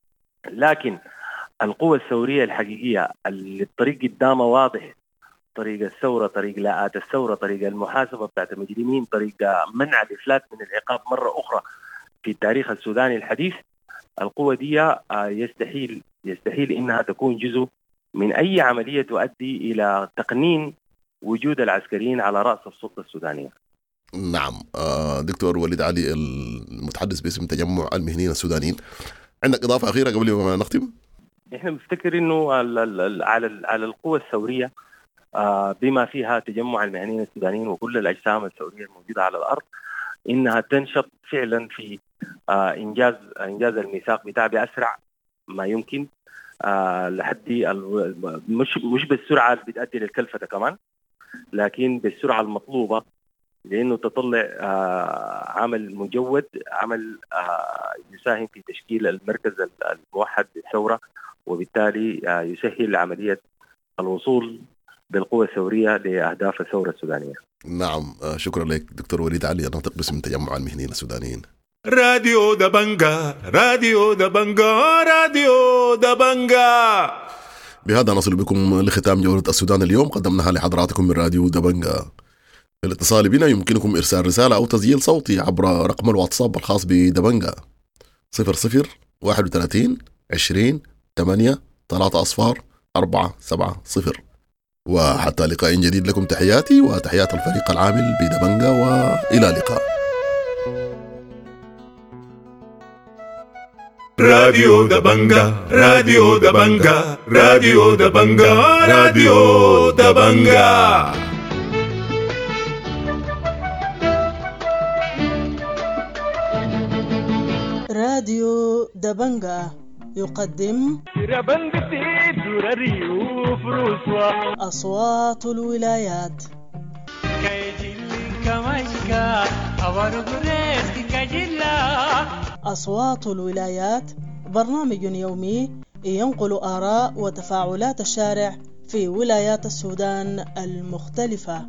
لكن القوة الثورية الحقيقية اللي الطريق قدامها واضح، طريق الثورة، طريق لاءات الثورة، طريق المحاسبة بتاعت المجرمين، طريق منع الإفلات من العقاب مرة أخرى في التاريخ السوداني الحديث، القوة دي يستحيل يستحيل إنها تكون جزء من أي عملية تؤدي إلى تقنين وجود العسكريين على رأس السلطة السودانية. نعم. دكتور وليد علي المتحدث باسم تجمع المهنيين السودانيين، عندك إضافة أخيرة قبل ما نختم؟ إحنا بنفتكر إنه على على القوة الثورية بما فيها تجمع المهنيين السودانيين وكل الأجسام الثورية الموجودة على الأرض إنها تنشط فعلا في إنجاز إنجاز الميثاق بتاع بأسرع ما يمكن، لحد مش مش بالسرعة اللي بتؤدي للكلفة كمان، لكن بالسرعة المطلوبة، لأنه تطلع عمل مجود، عمل يساهم في تشكيل المركز الموحد للثورة، وبالتالي يسهل عملية الوصول بالقوة الثورية لأهداف الثورة السودانية. نعم. شكرا لك دكتور وليد علي، ناطق باسم تجمع المهنيين السودانيين. راديو دبنجا، راديو دبنجا، راديو دبنجا. بهذا نصل بكم لختام جولة السودان اليوم، قدمناها لحضراتكم من راديو دبنجا. للاتصال بنا يمكنكم إرسال رسالة أو تسجيل صوتي عبر رقم الواتساب الخاص بدبنجا صفر صفر واحد وثلاثين عشرين ثمانية ثلاثة أصفار أربعة سبعة صفر. وحتى لقاء جديد لكم تحياتي وتحيات الفريق العامل بدبنجا، وإلى اللقاء. راديو دبنجا، راديو دبنجا، راديو دبنجا، راديو دبنجا. راديو دبنجا يقدم أصوات الولايات. أصوات الولايات برنامج يومي ينقل آراء وتفاعلات الشارع في ولايات السودان المختلفة.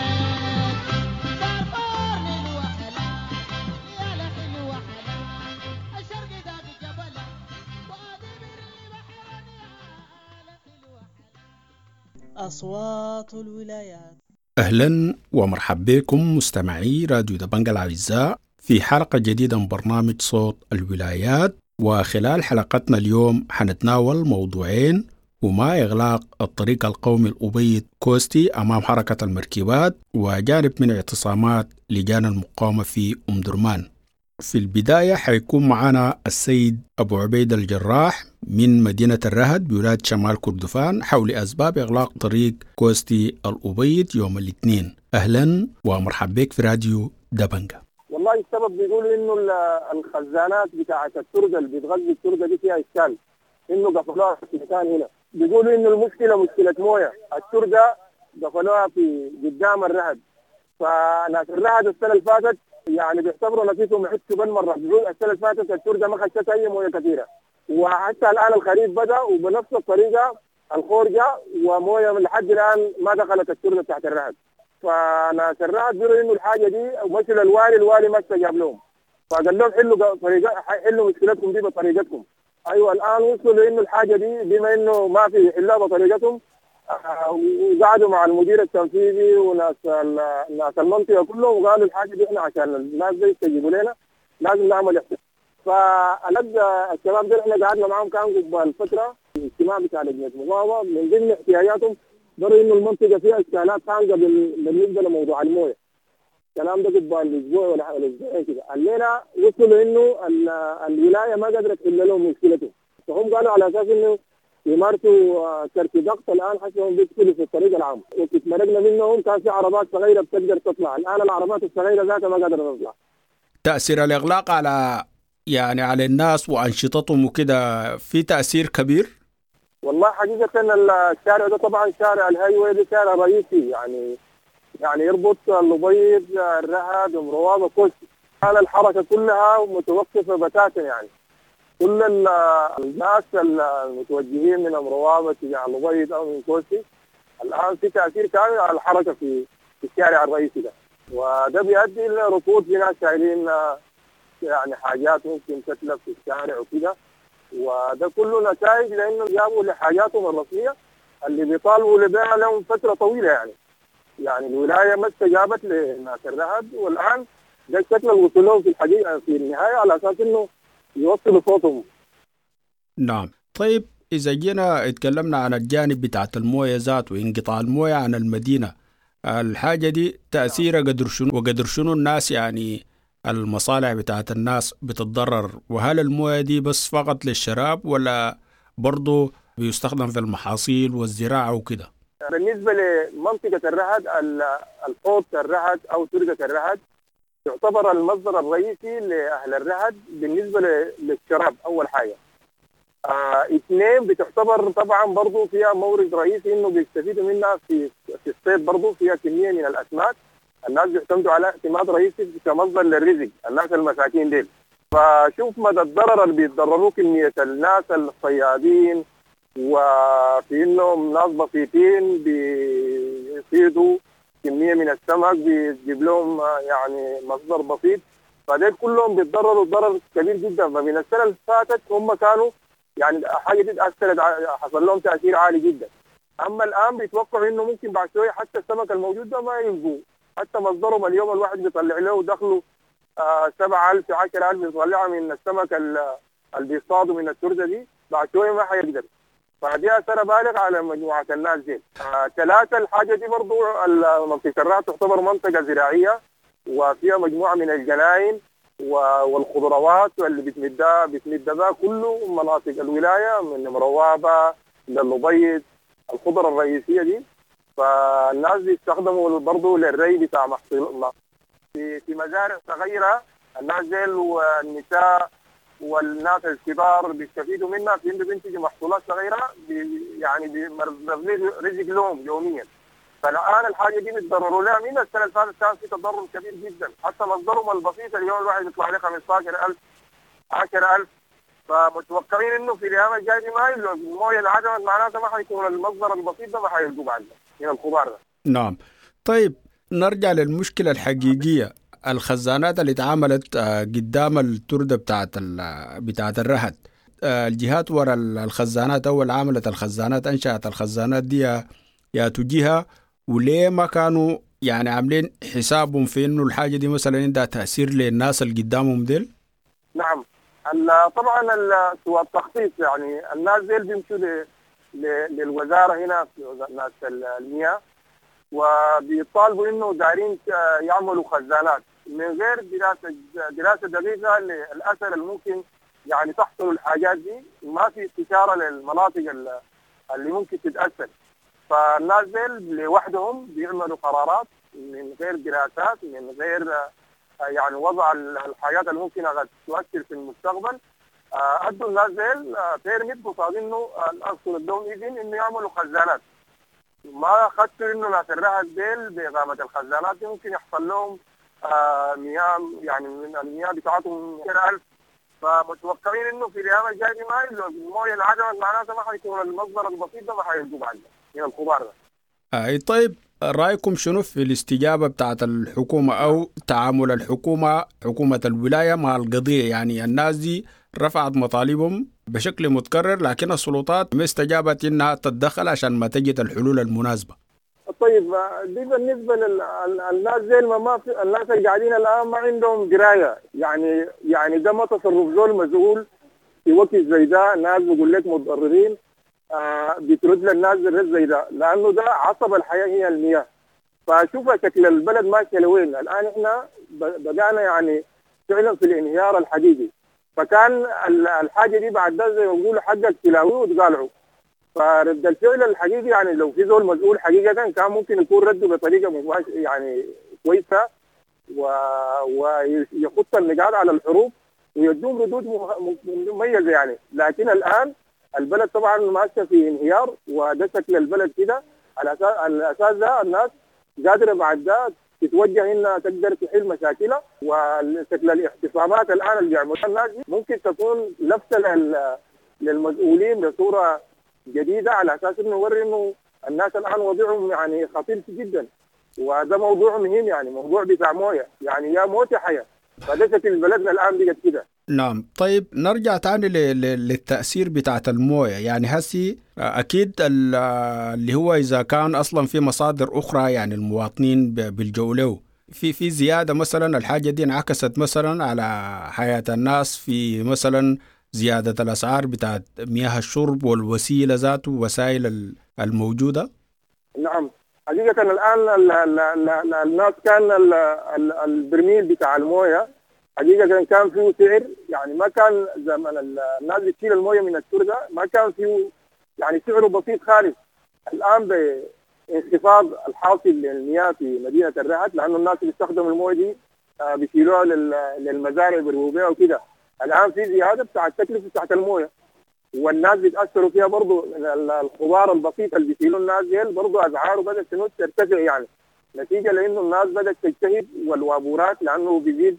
أصوات الولايات. أهلا ومرحبا بكم مستمعي راديو دبنجا الأعزاء في حلقة جديدة من برنامج صوت الولايات. وخلال حلقتنا اليوم حنتناول موضوعين، هما إغلاق الطريق القومي الأبيض كوستي أمام حركة المركبات، وجانب من اعتصامات لجان المقاومة في أم درمان. في البداية حيكون معنا السيد أبو عبيد الجراح من مدينة الرهد بولاية شمال كردفان حول أسباب إغلاق طريق كوستي الأبيض يوم الاثنين. أهلا ومرحبا بك في راديو دبنجة. والله السبب بيقولوا إنه الخزانات بتاعة التربة اللي بتغذي التربة دي فيها إشكال، إنه قفلوها في مكان هنا. بيقولوا إنه المشكلة مشكلة موية، التربة قفلوها في قدام الرهد، فناس الرهد السنة اللي فاتت يعني بيعتبروا نفسهم يحسوا بالمرة. بيقول السنة اللي فاتت التربة ما خشت أي موية كثيرة، وحتى الآن الخريف بدأ وبنفس الطريقة الخورجة وموية من لحد الآن ما دخلت التربة تحت الرهد. فناس الرهد بيقولوا إنه الحاجة دي ومثل الوالي الوالي ما استجاب لهم، فقال لهم حلوا طريقة حلوا مشكلتكم دي بطريقتكم. أيوة الآن وصلوا إنه الحاجة دي بما إنه ما في حلها بطريقتهم، وقعدوا مع المدير التنفيذي وناس الناس المنطقه كلهم وقالوا الحاجه دي احنا عشان الناس دي يستجيبوا لنا لازم نعمل احتفال. فالجا الشباب دول احنا قعدنا معاهم كان قبل فتره اجتماع بتاع لجنه مقاومه، من ضمن احتياجاتهم ضروري انه المنطقه فيها اشكالات خانقه بالنسبه لموضوع المويه. الكلام ده قبل اسبوع ولا اسبوعين كده. الليله وصلوا انه الولايه ما قدرت تحل لهم مشكلتهم، فهم قالوا على اساس انه يمارسوا كرت ضغط. الان حسهم بيدخلوا في الطريق العام، وكنت مرقنا منهم كان في عربات صغيره بتقدر تطلع، الان العربات الصغيره ذاتها ما قادره تطلع. تاثير الاغلاق على يعني على الناس وانشطتهم وكده في تاثير كبير؟ والله حقيقه الشارع ده طبعا شارع الهاي واي ده شارع رئيسي، يعني يعني يربط الأبيض الرهد ومروابه كوستي. الان الحركه كلها متوقفه بتاتا، يعني كل الناس المتوجهين من مروابه تجاه الأبيض او من كوستي الان في تاثير كامل على الحركه في في الشارع الرئيسي ده، وده بيؤدي الى ركود. في ناس شايلين يعني حاجات ممكن تتلف في الشارع وكده، وده كله نتائج لانه جابوا لحاجاتهم الرسميه اللي بيطالبوا لبيعها لهم فتره طويله. يعني يعني الولايه ما استجابت لناس الرهد، والان ده الشكل اللي وصلوا في الحقيقه في النهايه على اساس انه يوصلوا صوتهم. نعم. طيب إذا جينا اتكلمنا عن الجانب بتاعت الموية ذات وانقطاع الموية عن المدينة، الحاجة دي تأثيرها قدر شنو وقدر شنو الناس، يعني المصالح بتاعت الناس بتتضرر؟ وهل الموية دي بس فقط للشراب ولا برضو بيستخدم في المحاصيل والزراعة وكده؟ بالنسبة لمنطقة الرهد، الحوض الرهد أو ترقة الرهد يعتبر المصدر الرئيسي لأهل الرهد بالنسبة للشراب أول حاجة. آه اثنين بتعتبر طبعا برضو فيها مورد رئيسي انه بيستفيدوا منها في في الصيد، برضو فيها كميه من الاسماك. الناس بيعتمدوا على اعتماد رئيسي كمصدر للرزق، الناس المساكين ديل. فشوف مدى الضرر اللي بيتضرروا كميه الناس الصيادين، وفي انهم ناس بسيطين بيصيدوا كميه من السمك بيجيب لهم يعني مصدر بسيط، فديل كلهم بيتضرروا ضرر كبير جدا. فمن السنه اللي فاتت هم كانوا يعني حاجه دي اثرت، حصل لهم تاثير عالي جدا. اما الان بيتوقعوا انه ممكن بعد شويه حتى السمك الموجود ده ما يلقوه، حتى مصدرهم اليوم الواحد بيطلع له دخله آه سبعة آلاف عشرة آلاف بيطلعها من السمك اللي بيصطادوا من الترده دي، بعد شويه ما حيقدر. فدي اثر بالغ على مجموعه الناس دي. آه ثلاثه الحاجه دي برضه منطقه الرهد تعتبر منطقه زراعيه وفيها مجموعه من الجناين والخضروات اللي بتمدها بتمد بها كله مناطق الولايه من مروابه للأبيض، الخضره الرئيسيه دي. فالناس بيستخدموا برضه للري بتاع محصول في في مزارع صغيره. الناس ديل والنساء والناس الكبار بيستفيدوا منها في انه بينتجوا محصولات صغيره يعني بيرزق رزق لهم يوميا. فالان الحاجه دي بيتضرروا لها. من السنه اللي فاتت كان في تضرر كبير جدا، حتى مصدرهم البسيط اليوم الواحد يطلع له خمسة عشر ألف عشرة آلاف. فمتوقعين انه في الايام الجايه دي ما يلقوا المويه العدمت، معناتها ما حيكون المصدر البسيط ده ما حيلقوه بعد من الخضار ده. نعم. طيب نرجع للمشكله الحقيقيه، الخزانات اللي اتعملت قدام الترده بتاعت بتاعت الرهد. الجهات ورا الخزانات اول عملت الخزانات انشات الخزانات دي يا تجيها، وليه ما كانوا يعني عاملين حسابهم في انه الحاجه دي مثلا عندها تاثير للناس اللي قدامهم ديل؟ نعم. طبعا سوى التخطيط، يعني الناس ديل بيمشوا للوزاره هنا في ناس المياه وبيطالبوا انه دايرين يعملوا خزانات. من غير دراسه دراسه دقيقه للاثر اللي ممكن يعني تحصل الحاجات دي، ما في استشاره للمناطق اللي ممكن تتاثر. فالناس ديل لوحدهم بيعملوا قرارات من غير دراسات، من غير يعني وضع الحاجات اللي ممكن تؤثر في المستقبل. ادوا الناس ديل بيرميت قصاد انه الاصل الدوم اذن انه يعملوا خزانات. ما خدتوا انه ناس الرهد ديل باقامه الخزانات دي ممكن يحصل لهم آه مياه، يعني من المياه بتاعتهم كده ألف. فمتوقعين انه في الايام الجايه دي ما المويه انعدمت، معناتها ما حيكون المصدر البسيط ده ما حيلقوا بعد من الخضار ده. اي طيب، رايكم شنو في الاستجابه بتاعت الحكومه او تعامل الحكومه حكومه الولايه مع القضيه؟ يعني الناس دي رفعت مطالبهم بشكل متكرر، لكن السلطات ما استجابت انها تتدخل عشان ما تجد الحلول المناسبه. طيب دي بالنسبه للناس زي ما في الناس اللي قاعدين الان ما عندهم درايه، يعني يعني ده ما تصرف زول مسؤول في وقت زي ده. الناس بيقول لك متضررين، آه بترد للناس زي ده، لانه ده عصب الحياه هي المياه. فشوف شكل البلد ماشيه لوين الان. احنا بدانا يعني فعلا في الانهيار الحقيقي. فكان الحاجه دي بعد ده زي ما بيقولوا حقك تلاويه وتقالعه. فرد الفعل الحقيقي يعني لو في زول مسؤول حقيقه كان ممكن يكون رده بطريقه مباشره يعني كويسه، ويخط النقاط على الحروب ويدوم ردود مميزه يعني. لكن الان البلد طبعا ماشيه في انهيار، وده شكل البلد كده. على اساس على الاساس ده الناس قادره بعد ده تتوجه انها تقدر تحل مشاكلها. وشكل الاحتفامات الان اللي بيعملوها الناس دي ممكن تكون لفته للمسؤولين بصوره جديده، على اساس انه يوري انه الناس الان وضعهم يعني خطير جدا، وهذا موضوع مهم يعني موضوع بتاع مويه، يعني يا موت يا حياه. فده شكل بلدنا الان بقت كده. نعم. طيب نرجع تاني للتأثير بتاعة المويه. يعني هسي أكيد اللي هو إذا كان أصلا في مصادر أخرى يعني المواطنين بيلجؤوا له في في زيادة مثلا، الحاجة دي انعكست مثلا على حياة الناس في مثلا زيادة الأسعار بتاعت مياه الشرب والوسيلة ذاته وسائل الموجودة. نعم حقيقة الآن ال ال ال الناس كان ال ال البرميل بتاع المويه حقيقة كان فيه سعر، يعني ما كان زمان الناس بتشيل المويه من التربة ما كان فيه يعني سعره بسيط خالص. الآن بانخفاض الحاصل للمياه في مدينة الرهد، لأنه الناس اللي بيستخدموا المويه دي بيشيلوها للمزارع بيرووا بيها وكده. الآن في زيادة بتاع التكلفة بتاعت المويه، والناس بيتأثروا فيها برضه. الخضار البسيط اللي بيشيلوا الناس ديل برضه أسعاره بدأت ترتفع يعني، نتيجة لأنه الناس بدأت تجتهد والوابورات، لأنه بيزيد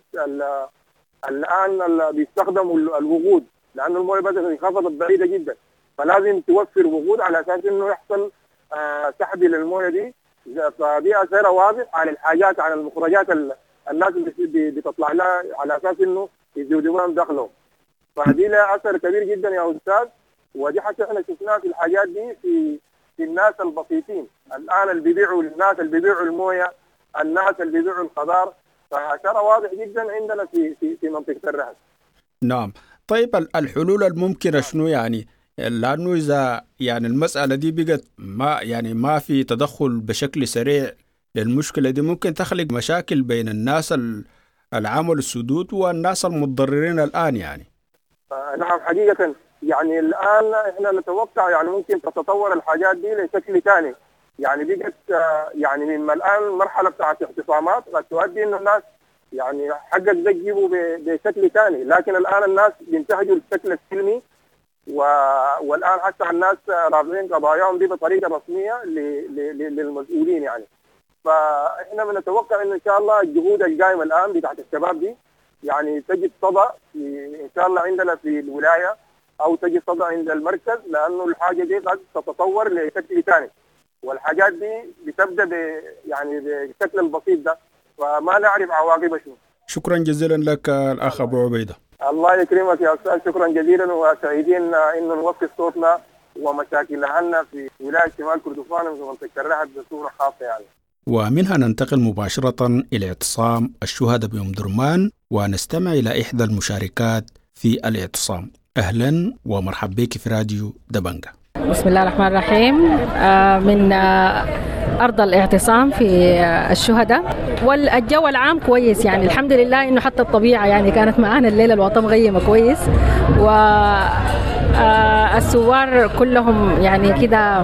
الآن بيستخدموا الوقود، لأنه المويه بدأت انخفضت بعيدة جدا. فلازم توفر وقود على أساس إنه يحصل آه سحب للمويه دي. فدي أثرها واضح على الحاجات، على المخرجات الناس اللي بتطلع لها، على أساس إنه يزودوا لهم دخلهم. فدي لها أثر كبير جدا يا أستاذ. ودي حتى احنا شفناها في الحاجات دي في في الناس البسيطين الآن اللي بيبيعوا للناس اللي بيبيعوا المويه، الناس اللي بيبيعوا الخضار. فأثرها واضح جدا عندنا في في في منطقة الرهد. نعم. طيب الحلول الممكنة شنو يعني؟ لأنه إذا يعني المسألة دي بقت ما يعني ما في تدخل بشكل سريع للمشكلة دي، ممكن تخلق مشاكل بين الناس العمل السدود والناس المتضررين الآن يعني. آه نعم حقيقة يعني الآن احنا نتوقع يعني ممكن تتطور الحاجات دي لشكل ثاني. يعني بقت آه يعني مما الآن مرحلة بتاعت اعتصامات قد تؤدي إنه الناس يعني حقك ده تجيبه بشكل ثاني، لكن الآن الناس بينتهجوا الشكل السلمي، و... والآن حتى الناس رافعين قضاياهم دي بطريقة رسمية ل... ل... للمسؤولين يعني. فاحنا بنتوقع ان ان شاء الله الجهود القائمه الان بتاعت الشباب دي يعني تجد صدى ان شاء الله عندنا في الولايه او تجد صدى عند المركز، لانه الحاجه دي قد تتطور لشكل ثاني، والحاجات دي بتبدا ب يعني بالشكل البسيط ده، فما نعرف عواقبها شنو. شكرا جزيلا لك الاخ ابو عبيده. الله يكرمك يا استاذ، شكرا جزيلا، وسعيدين انه نوصل صوتنا ومشاكل اهلنا في ولايه شمال كردفان وفي منطقه الرهد بصوره خاصه يعني. ومنها ننتقل مباشرة إلى اعتصام الشهداء بأم درمان ونستمع إلى إحدى المشاركات في الاعتصام. أهلا ومرحبا بك في راديو دبنجة. بسم الله الرحمن الرحيم. من أرض الاعتصام في الشهداء، والجو العام كويس يعني الحمد لله، إنه حتى الطبيعة يعني كانت معانا الليلة، الوطن مغيمة كويس، والسوار كلهم يعني كده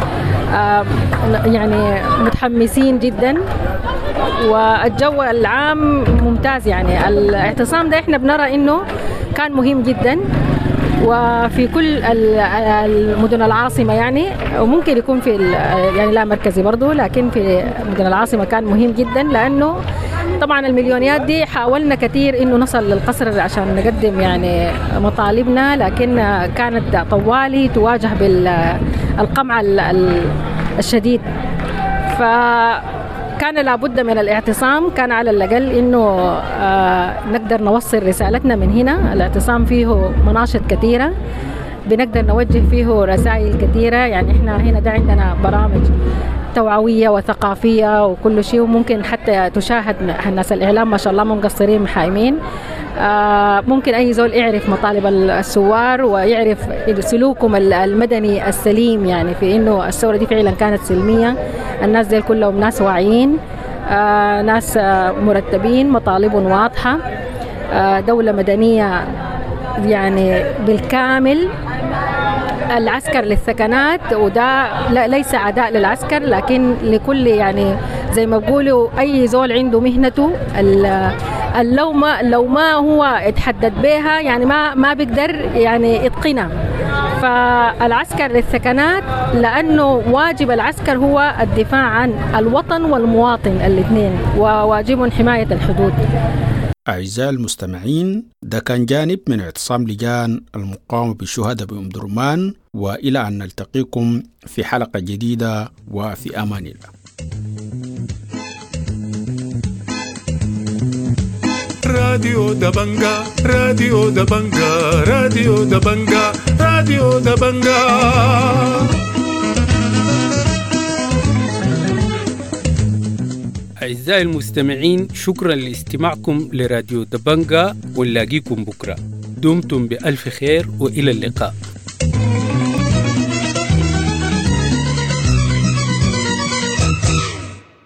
يعني متحمسين جدا، والجو العام ممتاز. يعني الاعتصام ده احنا بنرى إنه كان مهم جدا، وفي كل المدن العاصمة يعني، وممكن يكون في يعني لا مركزي برضو، لكن في مدن العاصمة كان مهم جدا، لأنه طبعا المليونيات دي حاولنا كثير إنه نصل للقصر عشان نقدم يعني مطالبنا، لكن كانت طوالي تواجه بالقمع الشديد، ف كان لابد من الاعتصام. كان على الأقل إنه آه نقدر نوصل رسالتنا من هنا. الاعتصام فيه مناشط كثيرة بنقدر نوجه فيه رسائل كثيرة، يعني إحنا هنا ده عندنا برامج توعوية وثقافية وكل شيء، وممكن حتى تشاهد الناس الإعلام ما شاء الله منقصرين محايمين. آه ممكن أي زول يعرف مطالب الثوار ويعرف سلوكهم المدني السليم، يعني في إنه الثورة دي فعلا كانت سلمية. الناس دي كلهم ناس واعيين، آه ناس آه مرتبين، مطالبهم واضحة، آه دولة مدنية يعني بالكامل. العسكر للسكنات، وده ليس عداء للعسكر، لكن لكل يعني زي ما بقولوا أي زول عنده مهنته، لو ما لو ما هو اتحدد بها يعني ما ما بيقدر يعني يتقنها. فالعسكر للسكنات، لأنه واجب العسكر هو الدفاع عن الوطن والمواطن الاثنين، وواجب حماية الحدود. أعزائي المستمعين، ده كان جانب من اعتصام لجان المقاومة بالشهداء بأم درمان، وإلى أن نلتقيكم في حلقة جديدة، وفي أمان الله. راديو دبنجا راديو دبنجا راديو دبنجا راديو دبنجا. أعزائي المستمعين، شكرا لاستماعكم لراديو دبنجا، ونلاقيكم بكرة. دمتم بألف خير وإلى اللقاء.